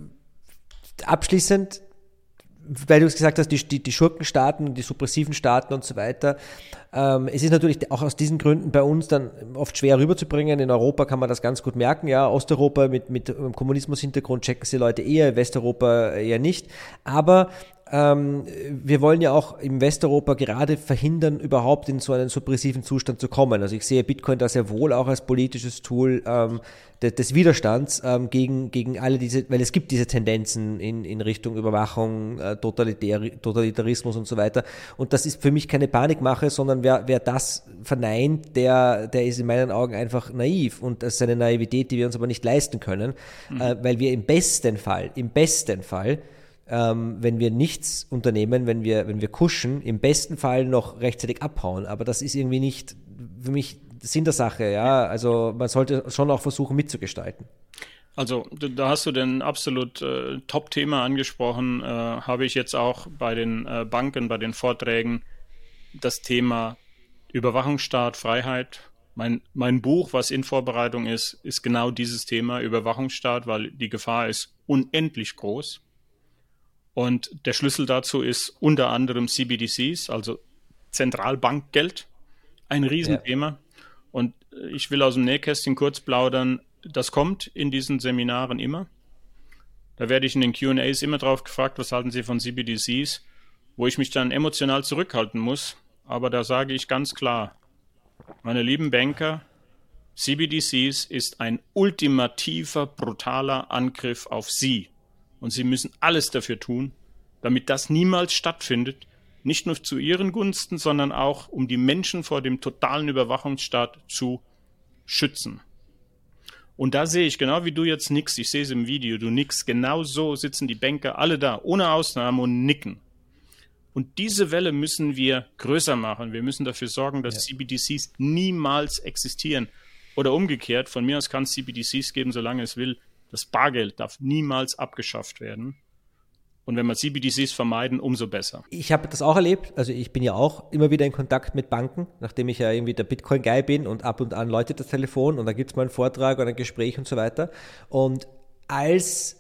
abschließend, weil du es gesagt hast, die, die, die Schurkenstaaten, die suppressiven Staaten und so weiter, ähm, es ist natürlich auch aus diesen Gründen bei uns dann oft schwer rüberzubringen. In Europa kann man das ganz gut merken, ja, Osteuropa mit, mit Kommunismus-Hintergrund checken sie Leute eher, Westeuropa eher nicht, aber Ähm, wir wollen ja auch im Westeuropa gerade verhindern, überhaupt in so einen suppressiven Zustand zu kommen. Also ich sehe Bitcoin da sehr wohl auch als politisches Tool ähm, de, des Widerstands ähm, gegen, gegen alle diese, weil es gibt diese Tendenzen in, in Richtung Überwachung, äh, Totalitär, Totalitarismus und so weiter. Und das ist für mich keine Panikmache, sondern wer, wer das verneint, der, der ist in meinen Augen einfach naiv. Und das ist eine Naivität, die wir uns aber nicht leisten können, mhm. äh, weil wir im besten Fall, im besten Fall Ähm, wenn wir nichts unternehmen, wenn wir, wenn wir kuschen, im besten Fall noch rechtzeitig abhauen. Aber das ist irgendwie nicht für mich Sinn der Sache. Ja? Also man sollte schon auch versuchen mitzugestalten. Also da hast du den absolut äh, Top-Thema angesprochen. Äh, habe ich jetzt auch bei den äh, Banken, bei den Vorträgen das Thema Überwachungsstaat, Freiheit. Mein, mein Buch, was in Vorbereitung ist, ist genau dieses Thema Überwachungsstaat, weil die Gefahr ist unendlich groß. Und der Schlüssel dazu ist unter anderem C B D Cs, also Zentralbankgeld, ein Riesenthema. Ja. Und ich will aus dem Nähkästchen kurz plaudern, das kommt in diesen Seminaren immer. Da werde ich in den Q and A's immer drauf gefragt, was halten Sie von C B D Cs, wo ich mich dann emotional zurückhalten muss. Aber da sage ich ganz klar, meine lieben Banker, C B D Cs ist ein ultimativer, brutaler Angriff auf Sie. Und Sie müssen alles dafür tun, damit das niemals stattfindet, nicht nur zu Ihren Gunsten, sondern auch, um die Menschen vor dem totalen Überwachungsstaat zu schützen. Und da sehe ich, genau wie du jetzt nickst, ich sehe es im Video, du nickst, genau so sitzen die Banker alle da, ohne Ausnahme und nicken. Und diese Welle müssen wir größer machen. Wir müssen dafür sorgen, dass ja. C B D Cs niemals existieren. Oder umgekehrt, von mir aus kann es C B D Cs geben, solange es will. Das Bargeld darf niemals abgeschafft werden. Und wenn wir C B D Cs vermeiden, umso besser. Ich habe das auch erlebt. Also ich bin ja auch immer wieder in Kontakt mit Banken, nachdem ich ja irgendwie der Bitcoin-Guy bin und ab und an läutet das Telefon und da gibt es mal einen Vortrag oder ein Gespräch und so weiter. Und als,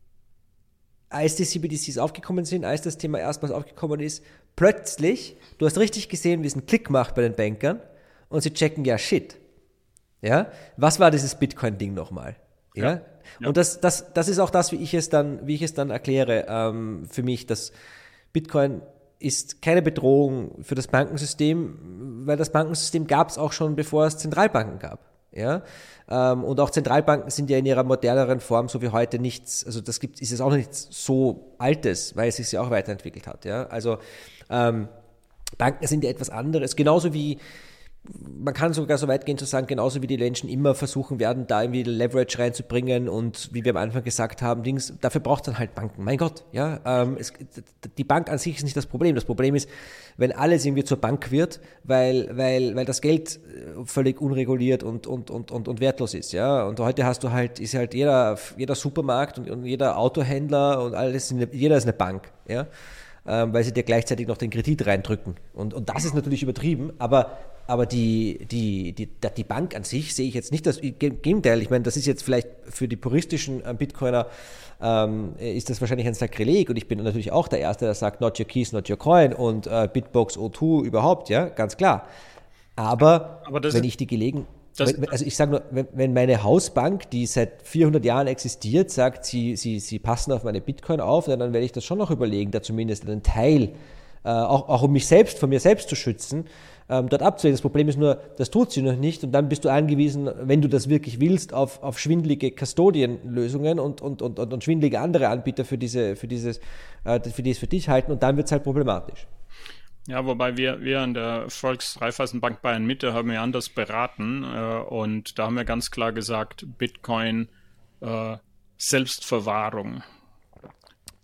als die C B D Cs aufgekommen sind, als das Thema erstmals aufgekommen ist, plötzlich, du hast richtig gesehen, wie es einen Klick macht bei den Bankern und sie checken, ja shit. Ja? Was war dieses Bitcoin-Ding nochmal? Ja? ja. Ja. Und das, das, das ist auch das, wie ich es dann, wie ich es dann erkläre, ähm, für mich, dass Bitcoin ist keine Bedrohung für das Bankensystem, weil das Bankensystem gab es auch schon, bevor es Zentralbanken gab. Ja? Ähm, und auch Zentralbanken sind ja in ihrer moderneren Form, so wie heute, nichts, also das gibt, ist es auch noch nichts so Altes, weil es sich ja auch weiterentwickelt hat. Ja? Also ähm, Banken sind ja etwas anderes, genauso wie man kann sogar so weit gehen zu sagen, genauso wie die Menschen immer versuchen werden, da irgendwie Leverage reinzubringen und wie wir am Anfang gesagt haben, Dings, dafür braucht es dann halt Banken. Mein Gott, ja, ähm, es, die Bank an sich ist nicht das Problem. Das Problem ist, wenn alles irgendwie zur Bank wird, weil, weil, weil das Geld völlig unreguliert und, und, und, und, und wertlos ist, ja. Und heute hast du halt, ist halt jeder, jeder Supermarkt und, und jeder Autohändler und alles, jeder ist eine Bank, ja. Ähm, weil sie dir gleichzeitig noch den Kredit reindrücken. Und, und das ist natürlich übertrieben, aber Aber die, die, die, die Bank an sich sehe ich jetzt nicht das Gegenteil. Ich meine, das ist jetzt vielleicht für die puristischen Bitcoiner ähm, ist das wahrscheinlich ein Sakrileg und ich bin natürlich auch der Erste, der sagt, not your keys, not your coin und äh, Bitbox O zwei überhaupt, ja, ganz klar. Aber, Aber wenn ich die Gelegenheit, also ich sage nur, wenn, wenn meine Hausbank, die seit vierhundert Jahren existiert, sagt, sie, sie, sie passen auf meine Bitcoin auf, dann werde ich das schon noch überlegen, da zumindest einen Teil, äh, auch, auch um mich selbst, von mir selbst zu schützen, ähm, dort abzulegen. Das Problem ist nur, das tut sie noch nicht und dann bist du angewiesen, wenn du das wirklich willst, auf, auf schwindelige Custodian-Lösungen und, und, und, und, und schwindelige andere Anbieter für diese, für dieses, äh, für die es für dich halten und dann wird es halt problematisch. Ja, wobei wir, wir an der Volks-Raiffeisenbank Bayern Mitte haben ja anders beraten äh, und da haben wir ganz klar gesagt, Bitcoin äh, Selbstverwahrung. Ja.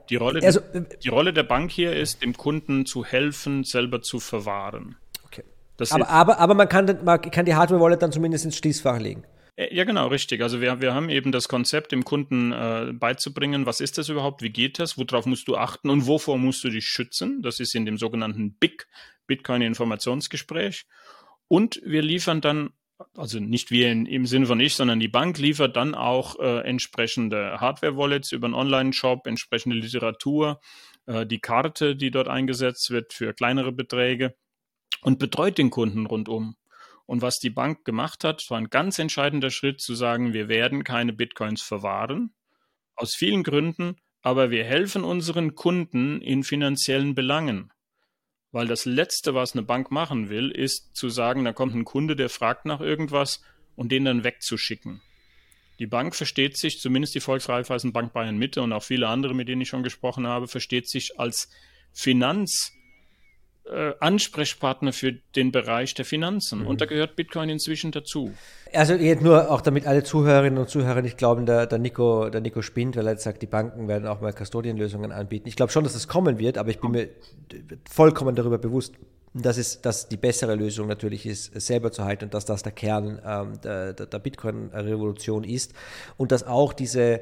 Die Rolle, also, der, die Rolle der Bank hier ist, dem Kunden zu helfen, selber zu verwahren. Okay. Das aber, aber, aber man kann, man kann die Hardware-Wallet dann zumindest ins Schließfach legen. Ja, genau, richtig. Also wir, wir haben eben das Konzept, dem Kunden äh, beizubringen, was ist das überhaupt, wie geht das, worauf musst du achten und wovor musst du dich schützen. Das ist in dem sogenannten B I C, Bitcoin-Informationsgespräch. Und wir liefern dann, also nicht wir in, im Sinne von ich, sondern die Bank liefert dann auch äh, entsprechende Hardware-Wallets über einen Online-Shop, entsprechende Literatur, äh, die Karte, die dort eingesetzt wird für kleinere Beträge und betreut den Kunden rundum. Und was die Bank gemacht hat, war ein ganz entscheidender Schritt zu sagen, wir werden keine Bitcoins verwahren, aus vielen Gründen, aber wir helfen unseren Kunden in finanziellen Belangen. Weil das Letzte, was eine Bank machen will, ist zu sagen, da kommt ein Kunde, der fragt nach irgendwas und den dann wegzuschicken. Die Bank versteht sich, zumindest die Volksraiffeisenbank Bayern Mitte und auch viele andere, mit denen ich schon gesprochen habe, versteht sich als Finanz Äh, Ansprechpartner für den Bereich der Finanzen. Mhm. Und da gehört Bitcoin inzwischen dazu. Also jetzt nur auch, damit alle Zuhörerinnen und Zuhörer nicht glauben, der, der, Nico, der Nico spinnt, weil er jetzt sagt, die Banken werden auch mal Custodian-Lösungen anbieten. Ich glaube schon, dass das kommen wird, aber ich bin mir vollkommen darüber bewusst, dass es dass die bessere Lösung natürlich ist, es selber zu halten und dass das der Kern ähm, der, der, der Bitcoin-Revolution ist und dass auch diese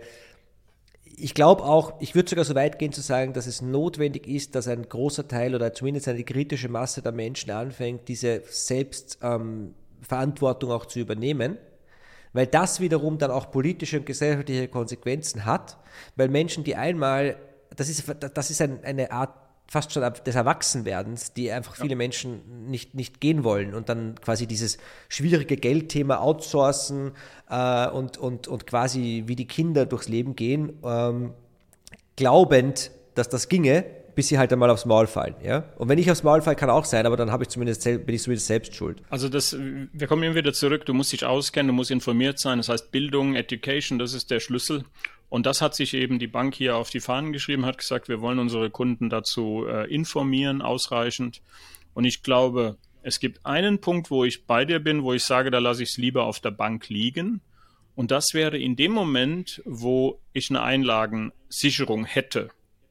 Ich glaube auch, ich würde sogar so weit gehen zu sagen, dass es notwendig ist, dass ein großer Teil oder zumindest eine kritische Masse der Menschen anfängt, diese Selbstverantwortung ähm, auch zu übernehmen, weil das wiederum dann auch politische und gesellschaftliche Konsequenzen hat, weil Menschen, die einmal, das ist, das ist ein, eine Art fast schon des Erwachsenwerdens, die einfach viele ja. Menschen nicht, nicht gehen wollen und dann quasi dieses schwierige Geldthema outsourcen äh, und, und, und quasi wie die Kinder durchs Leben gehen, ähm, glaubend, dass das ginge, bis sie halt einmal aufs Maul fallen. Ja? Und wenn ich aufs Maul falle, kann auch sein, aber dann habe ich zumindest, bin ich zumindest selbst schuld. Also das, wir kommen immer wieder zurück, du musst dich auskennen, du musst informiert sein, das heißt Bildung, Education, das ist der Schlüssel. Und das hat sich eben die Bank hier auf die Fahnen geschrieben, hat gesagt, wir wollen unsere Kunden dazu äh, informieren, ausreichend. Und ich glaube, es gibt einen Punkt, wo ich bei dir bin, wo ich sage, da lasse ich es lieber auf der Bank liegen. Und das wäre in dem Moment, wo ich eine Einlagensicherung hätte,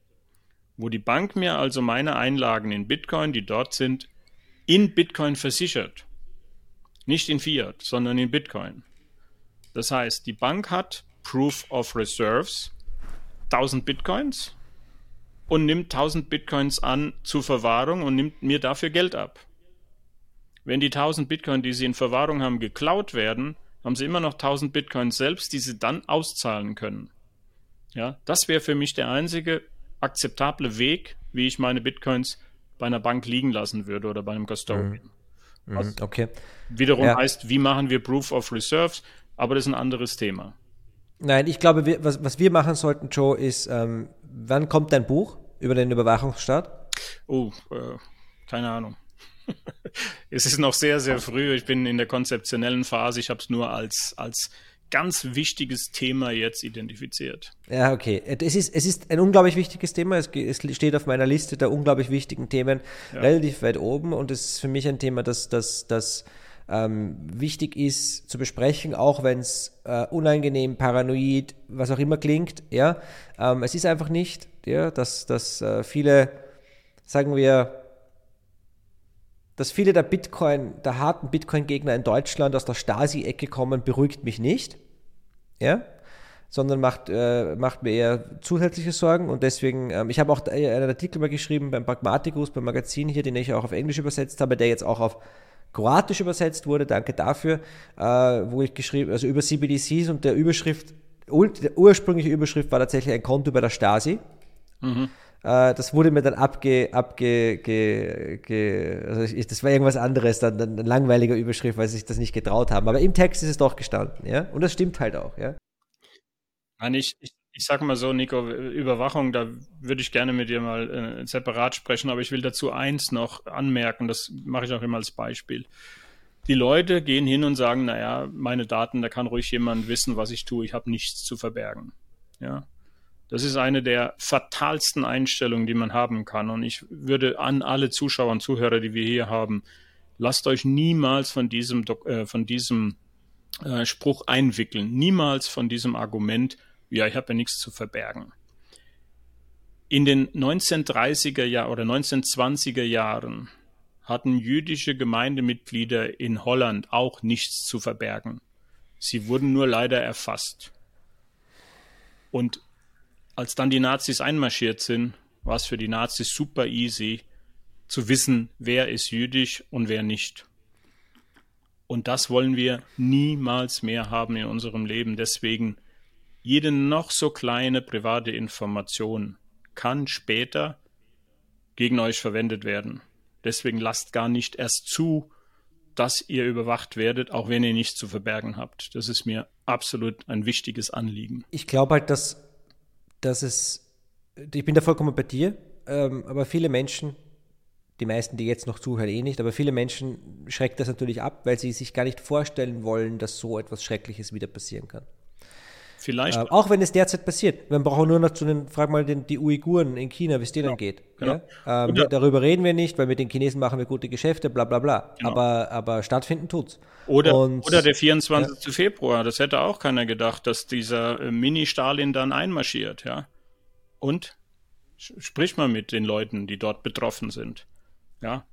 wo die Bank mir also meine Einlagen in Bitcoin, die dort sind, in Bitcoin versichert. Nicht in Fiat, sondern in Bitcoin. Das heißt, die Bank hat Proof of Reserves, tausend Bitcoins und nimmt tausend Bitcoins an zur Verwahrung und nimmt mir dafür Geld ab. Wenn die tausend Bitcoin, die sie in Verwahrung haben, geklaut werden, haben sie immer noch tausend Bitcoins selbst, die sie dann auszahlen können. Ja, das wäre für mich der einzige akzeptable Weg, wie ich meine Bitcoins bei einer Bank liegen lassen würde oder bei einem Custodian. Mhm. Was okay. wiederum ja. heißt, wie machen wir Proof of Reserves, aber das ist ein anderes Thema. Nein, ich glaube, wir, was, was wir machen sollten, Joe, ist, ähm, wann kommt dein Buch über den Überwachungsstaat? Oh, äh, keine Ahnung. Es ist noch sehr, sehr früh. Ich bin in der konzeptionellen Phase. Ich habe es nur als, als ganz wichtiges Thema jetzt identifiziert. Ja, okay. Es ist, es ist ein unglaublich wichtiges Thema. Es, es steht auf meiner Liste der unglaublich wichtigen Themen ja. relativ weit oben und es ist für mich ein Thema, das, das, das Ähm, wichtig ist zu besprechen, auch wenn es äh, unangenehm, paranoid, was auch immer klingt, ja, ähm, es ist einfach nicht, ja, dass, dass äh, viele, sagen wir, dass viele der Bitcoin, der harten Bitcoin-Gegner in Deutschland aus der Stasi-Ecke kommen, beruhigt mich nicht, ja, sondern macht, äh, macht mir eher zusätzliche Sorgen und deswegen, ähm, ich habe auch einen Artikel mal geschrieben beim Pragmaticus, beim Magazin hier, den ich auch auf Englisch übersetzt habe, der jetzt auch auf Kroatisch übersetzt wurde, danke dafür, äh, wo ich geschrieben, also über C B D Cs und der Überschrift, die ursprüngliche Überschrift war tatsächlich ein Konto bei der Stasi. Mhm. Äh, das wurde mir dann abge, abge, ge, ge, also ich, das war irgendwas anderes, dann, dann eine langweilige Überschrift, weil sie sich das nicht getraut haben. Aber im Text ist es doch gestanden, ja, und das stimmt halt auch, ja. Nein, ich, ich, ich sag mal so, Nico, Überwachung, da würde ich gerne mit dir mal äh, separat sprechen, aber ich will dazu eins noch anmerken, das mache ich auch immer als Beispiel. Die Leute gehen hin und sagen, naja, meine Daten, da kann ruhig jemand wissen, was ich tue, ich habe nichts zu verbergen. Ja, das ist eine der fatalsten Einstellungen, die man haben kann und ich würde an alle Zuschauer und Zuhörer, die wir hier haben, lasst euch niemals von diesem, äh, von diesem äh, Spruch einwickeln, niemals von diesem Argument, ja, ich habe ja nichts zu verbergen. In den neunzehnhundertdreißiger Jahren oder neunzehnhundertzwanziger Jahren hatten jüdische Gemeindemitglieder in Holland auch nichts zu verbergen. Sie wurden nur leider erfasst. Und als dann die Nazis einmarschiert sind, war es für die Nazis super easy zu wissen, wer ist jüdisch und wer nicht. Und das wollen wir niemals mehr haben in unserem Leben. Deswegen jede noch so kleine private Information kann später gegen euch verwendet werden. Deswegen lasst gar nicht erst zu, dass ihr überwacht werdet, auch wenn ihr nichts zu verbergen habt. Das ist mir absolut ein wichtiges Anliegen. Ich glaube halt, dass, dass es, ich bin da vollkommen bei dir, ähm, aber viele Menschen, die meisten, die jetzt noch zuhören, eh nicht, aber viele Menschen schreckt das natürlich ab, weil sie sich gar nicht vorstellen wollen, dass so etwas Schreckliches wieder passieren kann. Vielleicht. Äh, auch wenn es derzeit passiert. Man braucht nur noch zu den, frag mal den, die Uiguren in China, wie es denen genau, geht. Genau. Ja? Ähm, wir, darüber reden wir nicht, weil mit den Chinesen machen wir gute Geschäfte, bla bla bla. Genau. Aber, aber stattfinden tut's. Oder, Und, oder der vierundzwanzigster Ja. Februar, das hätte auch keiner gedacht, dass dieser äh, Mini-Stalin dann einmarschiert. Ja? Und sprich mal mit den Leuten, die dort betroffen sind. Ja?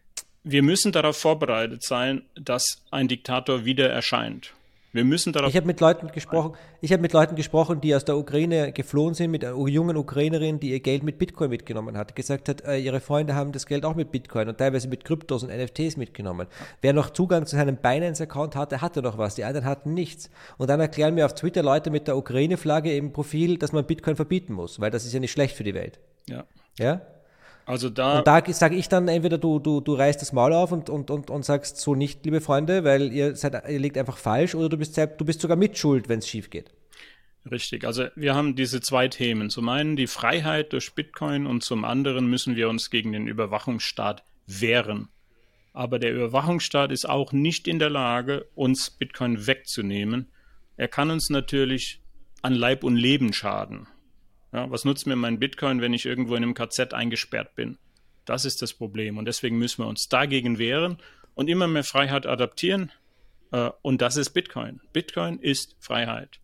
Wir müssen darauf vorbereitet sein, dass ein Diktator wieder erscheint. Wir müssen darauf. Ich habe mit Leuten gesprochen, ich habe mit Leuten gesprochen, die aus der Ukraine geflohen sind, mit einer jungen Ukrainerin, die ihr Geld mit Bitcoin mitgenommen hat, gesagt hat, äh, ihre Freunde haben das Geld auch mit Bitcoin und teilweise mit Kryptos und N F Ts mitgenommen. Wer noch Zugang zu seinem Binance-Account hatte, hatte noch was, die anderen hatten nichts. Und dann erklären mir auf Twitter Leute mit der Ukraine-Flagge im Profil, dass man Bitcoin verbieten muss, weil das ist ja nicht schlecht für die Welt. Ja. Ja? Also da, Und da sage ich dann entweder du, du, du reißt das Maul auf und, und, und, und sagst so nicht, liebe Freunde, weil ihr, seid, ihr liegt einfach falsch, oder du bist, du bist sogar mitschuld, wenn es schief geht. Richtig, also wir haben diese zwei Themen. Zum einen die Freiheit durch Bitcoin und zum anderen müssen wir uns gegen den Überwachungsstaat wehren. Aber der Überwachungsstaat ist auch nicht in der Lage, uns Bitcoin wegzunehmen. Er kann uns natürlich an Leib und Leben schaden. Ja, was nutzt mir mein Bitcoin, wenn ich irgendwo in einem K Z eingesperrt bin? Das ist das Problem. Und deswegen müssen wir uns dagegen wehren und immer mehr Freiheit adaptieren. Äh, und das ist Bitcoin. Bitcoin ist Freiheit.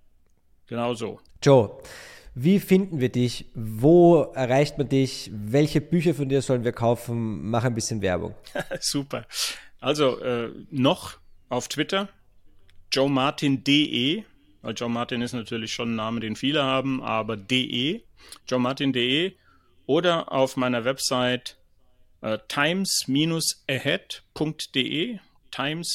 Genau so. Joe, wie finden wir dich? Wo erreicht man dich? Welche Bücher von dir sollen wir kaufen? Mach ein bisschen Werbung. Super. Also äh, noch auf Twitter, joe martin punkt de. Weil Joe Martin ist natürlich schon ein Name, den viele haben, aber de, joe martin punkt de oder auf meiner Website äh, times ahead punkt de, times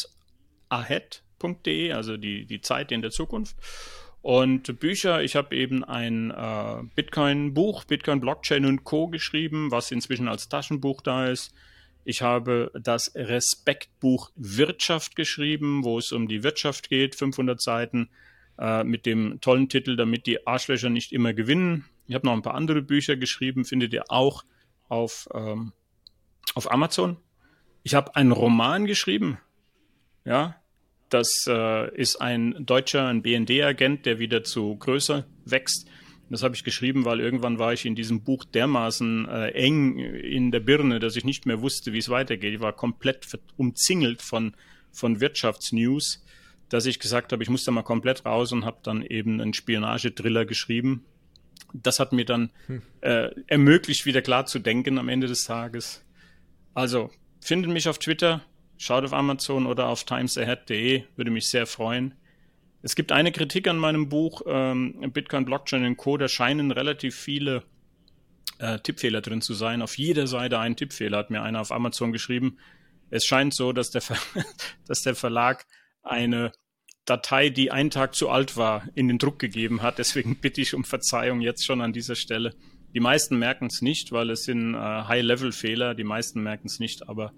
ahead punkt de, also die, die Zeit in der Zukunft. Und Bücher, ich habe eben ein äh, Bitcoin-Buch, Bitcoin, Blockchain und Co. geschrieben, was inzwischen als Taschenbuch da ist. Ich habe das Respektbuch Wirtschaft geschrieben, wo es um die Wirtschaft geht, fünfhundert Seiten äh, mit dem tollen Titel, damit die Arschlöcher nicht immer gewinnen. Ich habe noch ein paar andere Bücher geschrieben, findet ihr auch auf, ähm, auf Amazon. Ich habe einen Roman geschrieben, ja, das äh, ist ein Deutscher, ein B N D-Agent, der wieder zu Größe wächst. Das habe ich geschrieben, weil irgendwann war ich in diesem Buch dermaßen äh, eng in der Birne, dass ich nicht mehr wusste, wie es weitergeht. Ich war komplett umzingelt von, von Wirtschaftsnews, dass ich gesagt habe, ich muss da mal komplett raus und habe dann eben einen Spionagetriller geschrieben. Das hat mir dann hm. äh, ermöglicht, wieder klar zu denken am Ende des Tages. Also, findet mich auf Twitter, schaut auf Amazon oder auf times ahead punkt de, würde mich sehr freuen. Es gibt eine Kritik an meinem Buch, ähm, Bitcoin, Blockchain und Co., da scheinen relativ viele äh, Tippfehler drin zu sein. Auf jeder Seite ein Tippfehler, hat mir einer auf Amazon geschrieben. Es scheint so, dass der, Ver- dass der Verlag eine Datei, die einen Tag zu alt war, in den Druck gegeben hat. Deswegen bitte ich um Verzeihung jetzt schon an dieser Stelle. Die meisten merken es nicht, weil es sind äh, High-Level-Fehler. Die meisten merken es nicht, aber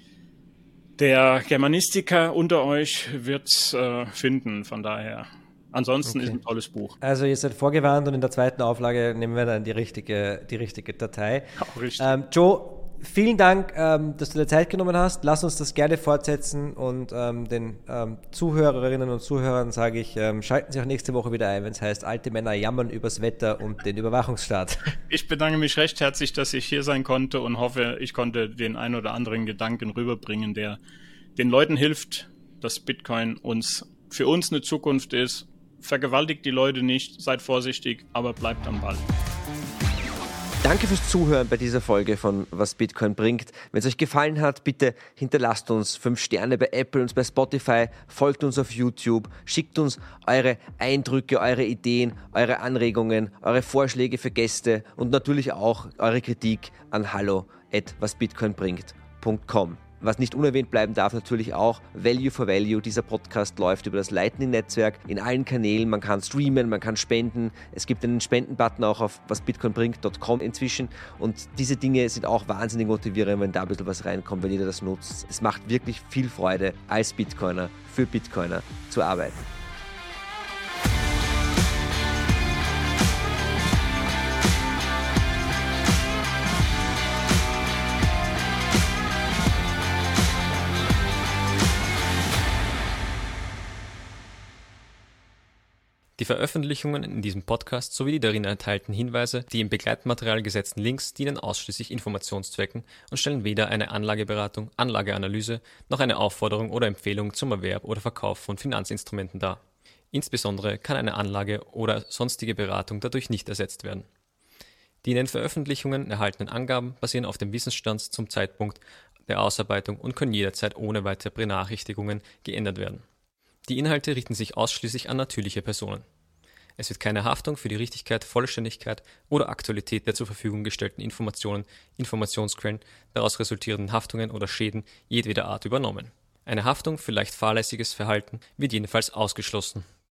der Germanistiker unter euch wird es äh, finden, von daher. Ansonsten okay. Ist ein tolles Buch. Also ihr seid vorgewarnt und in der zweiten Auflage nehmen wir dann die richtige, die richtige Datei. Auch richtig. Ähm, Joe, vielen Dank, ähm, dass du dir Zeit genommen hast. Lass uns das gerne fortsetzen und ähm, den ähm, Zuhörerinnen und Zuhörern sage ich, ähm, schalten Sie auch nächste Woche wieder ein, wenn es heißt, alte Männer jammern übers Wetter und den Überwachungsstaat. Ich bedanke mich recht herzlich, dass ich hier sein konnte und hoffe, ich konnte den ein oder anderen Gedanken rüberbringen, der den Leuten hilft, dass Bitcoin uns für uns eine Zukunft ist. Vergewaltigt die Leute nicht, seid vorsichtig, aber bleibt am Ball. Danke fürs Zuhören bei dieser Folge von Was Bitcoin bringt. Wenn es euch gefallen hat, bitte hinterlasst uns fünf Sterne bei Apple und bei Spotify, folgt uns auf YouTube, schickt uns eure Eindrücke, eure Ideen, eure Anregungen, eure Vorschläge für Gäste und natürlich auch eure Kritik an hallo at wasbitcoinbringt punkt com. Was nicht unerwähnt bleiben darf, natürlich auch Value for Value. Dieser Podcast läuft über das Lightning-Netzwerk in allen Kanälen. Man kann streamen, man kann spenden. Es gibt einen Spendenbutton auch auf wasbitcoinbringt punkt com inzwischen. Und diese Dinge sind auch wahnsinnig motivierend, wenn da ein bisschen was reinkommt, wenn jeder das nutzt. Es macht wirklich viel Freude, als Bitcoiner für Bitcoiner zu arbeiten. Die Veröffentlichungen in diesem Podcast sowie die darin enthaltenen Hinweise, die im Begleitmaterial gesetzten Links dienen ausschließlich Informationszwecken und stellen weder eine Anlageberatung, Anlageanalyse noch eine Aufforderung oder Empfehlung zum Erwerb oder Verkauf von Finanzinstrumenten dar. Insbesondere kann eine Anlage oder sonstige Beratung dadurch nicht ersetzt werden. Die in den Veröffentlichungen erhaltenen Angaben basieren auf dem Wissensstand zum Zeitpunkt der Ausarbeitung und können jederzeit ohne weitere Benachrichtigungen geändert werden. Die Inhalte richten sich ausschließlich an natürliche Personen. Es wird keine Haftung für die Richtigkeit, Vollständigkeit oder Aktualität der zur Verfügung gestellten Informationen, Informationsquellen, daraus resultierenden Haftungen oder Schäden jedweder Art übernommen. Eine Haftung für leicht fahrlässiges Verhalten wird jedenfalls ausgeschlossen.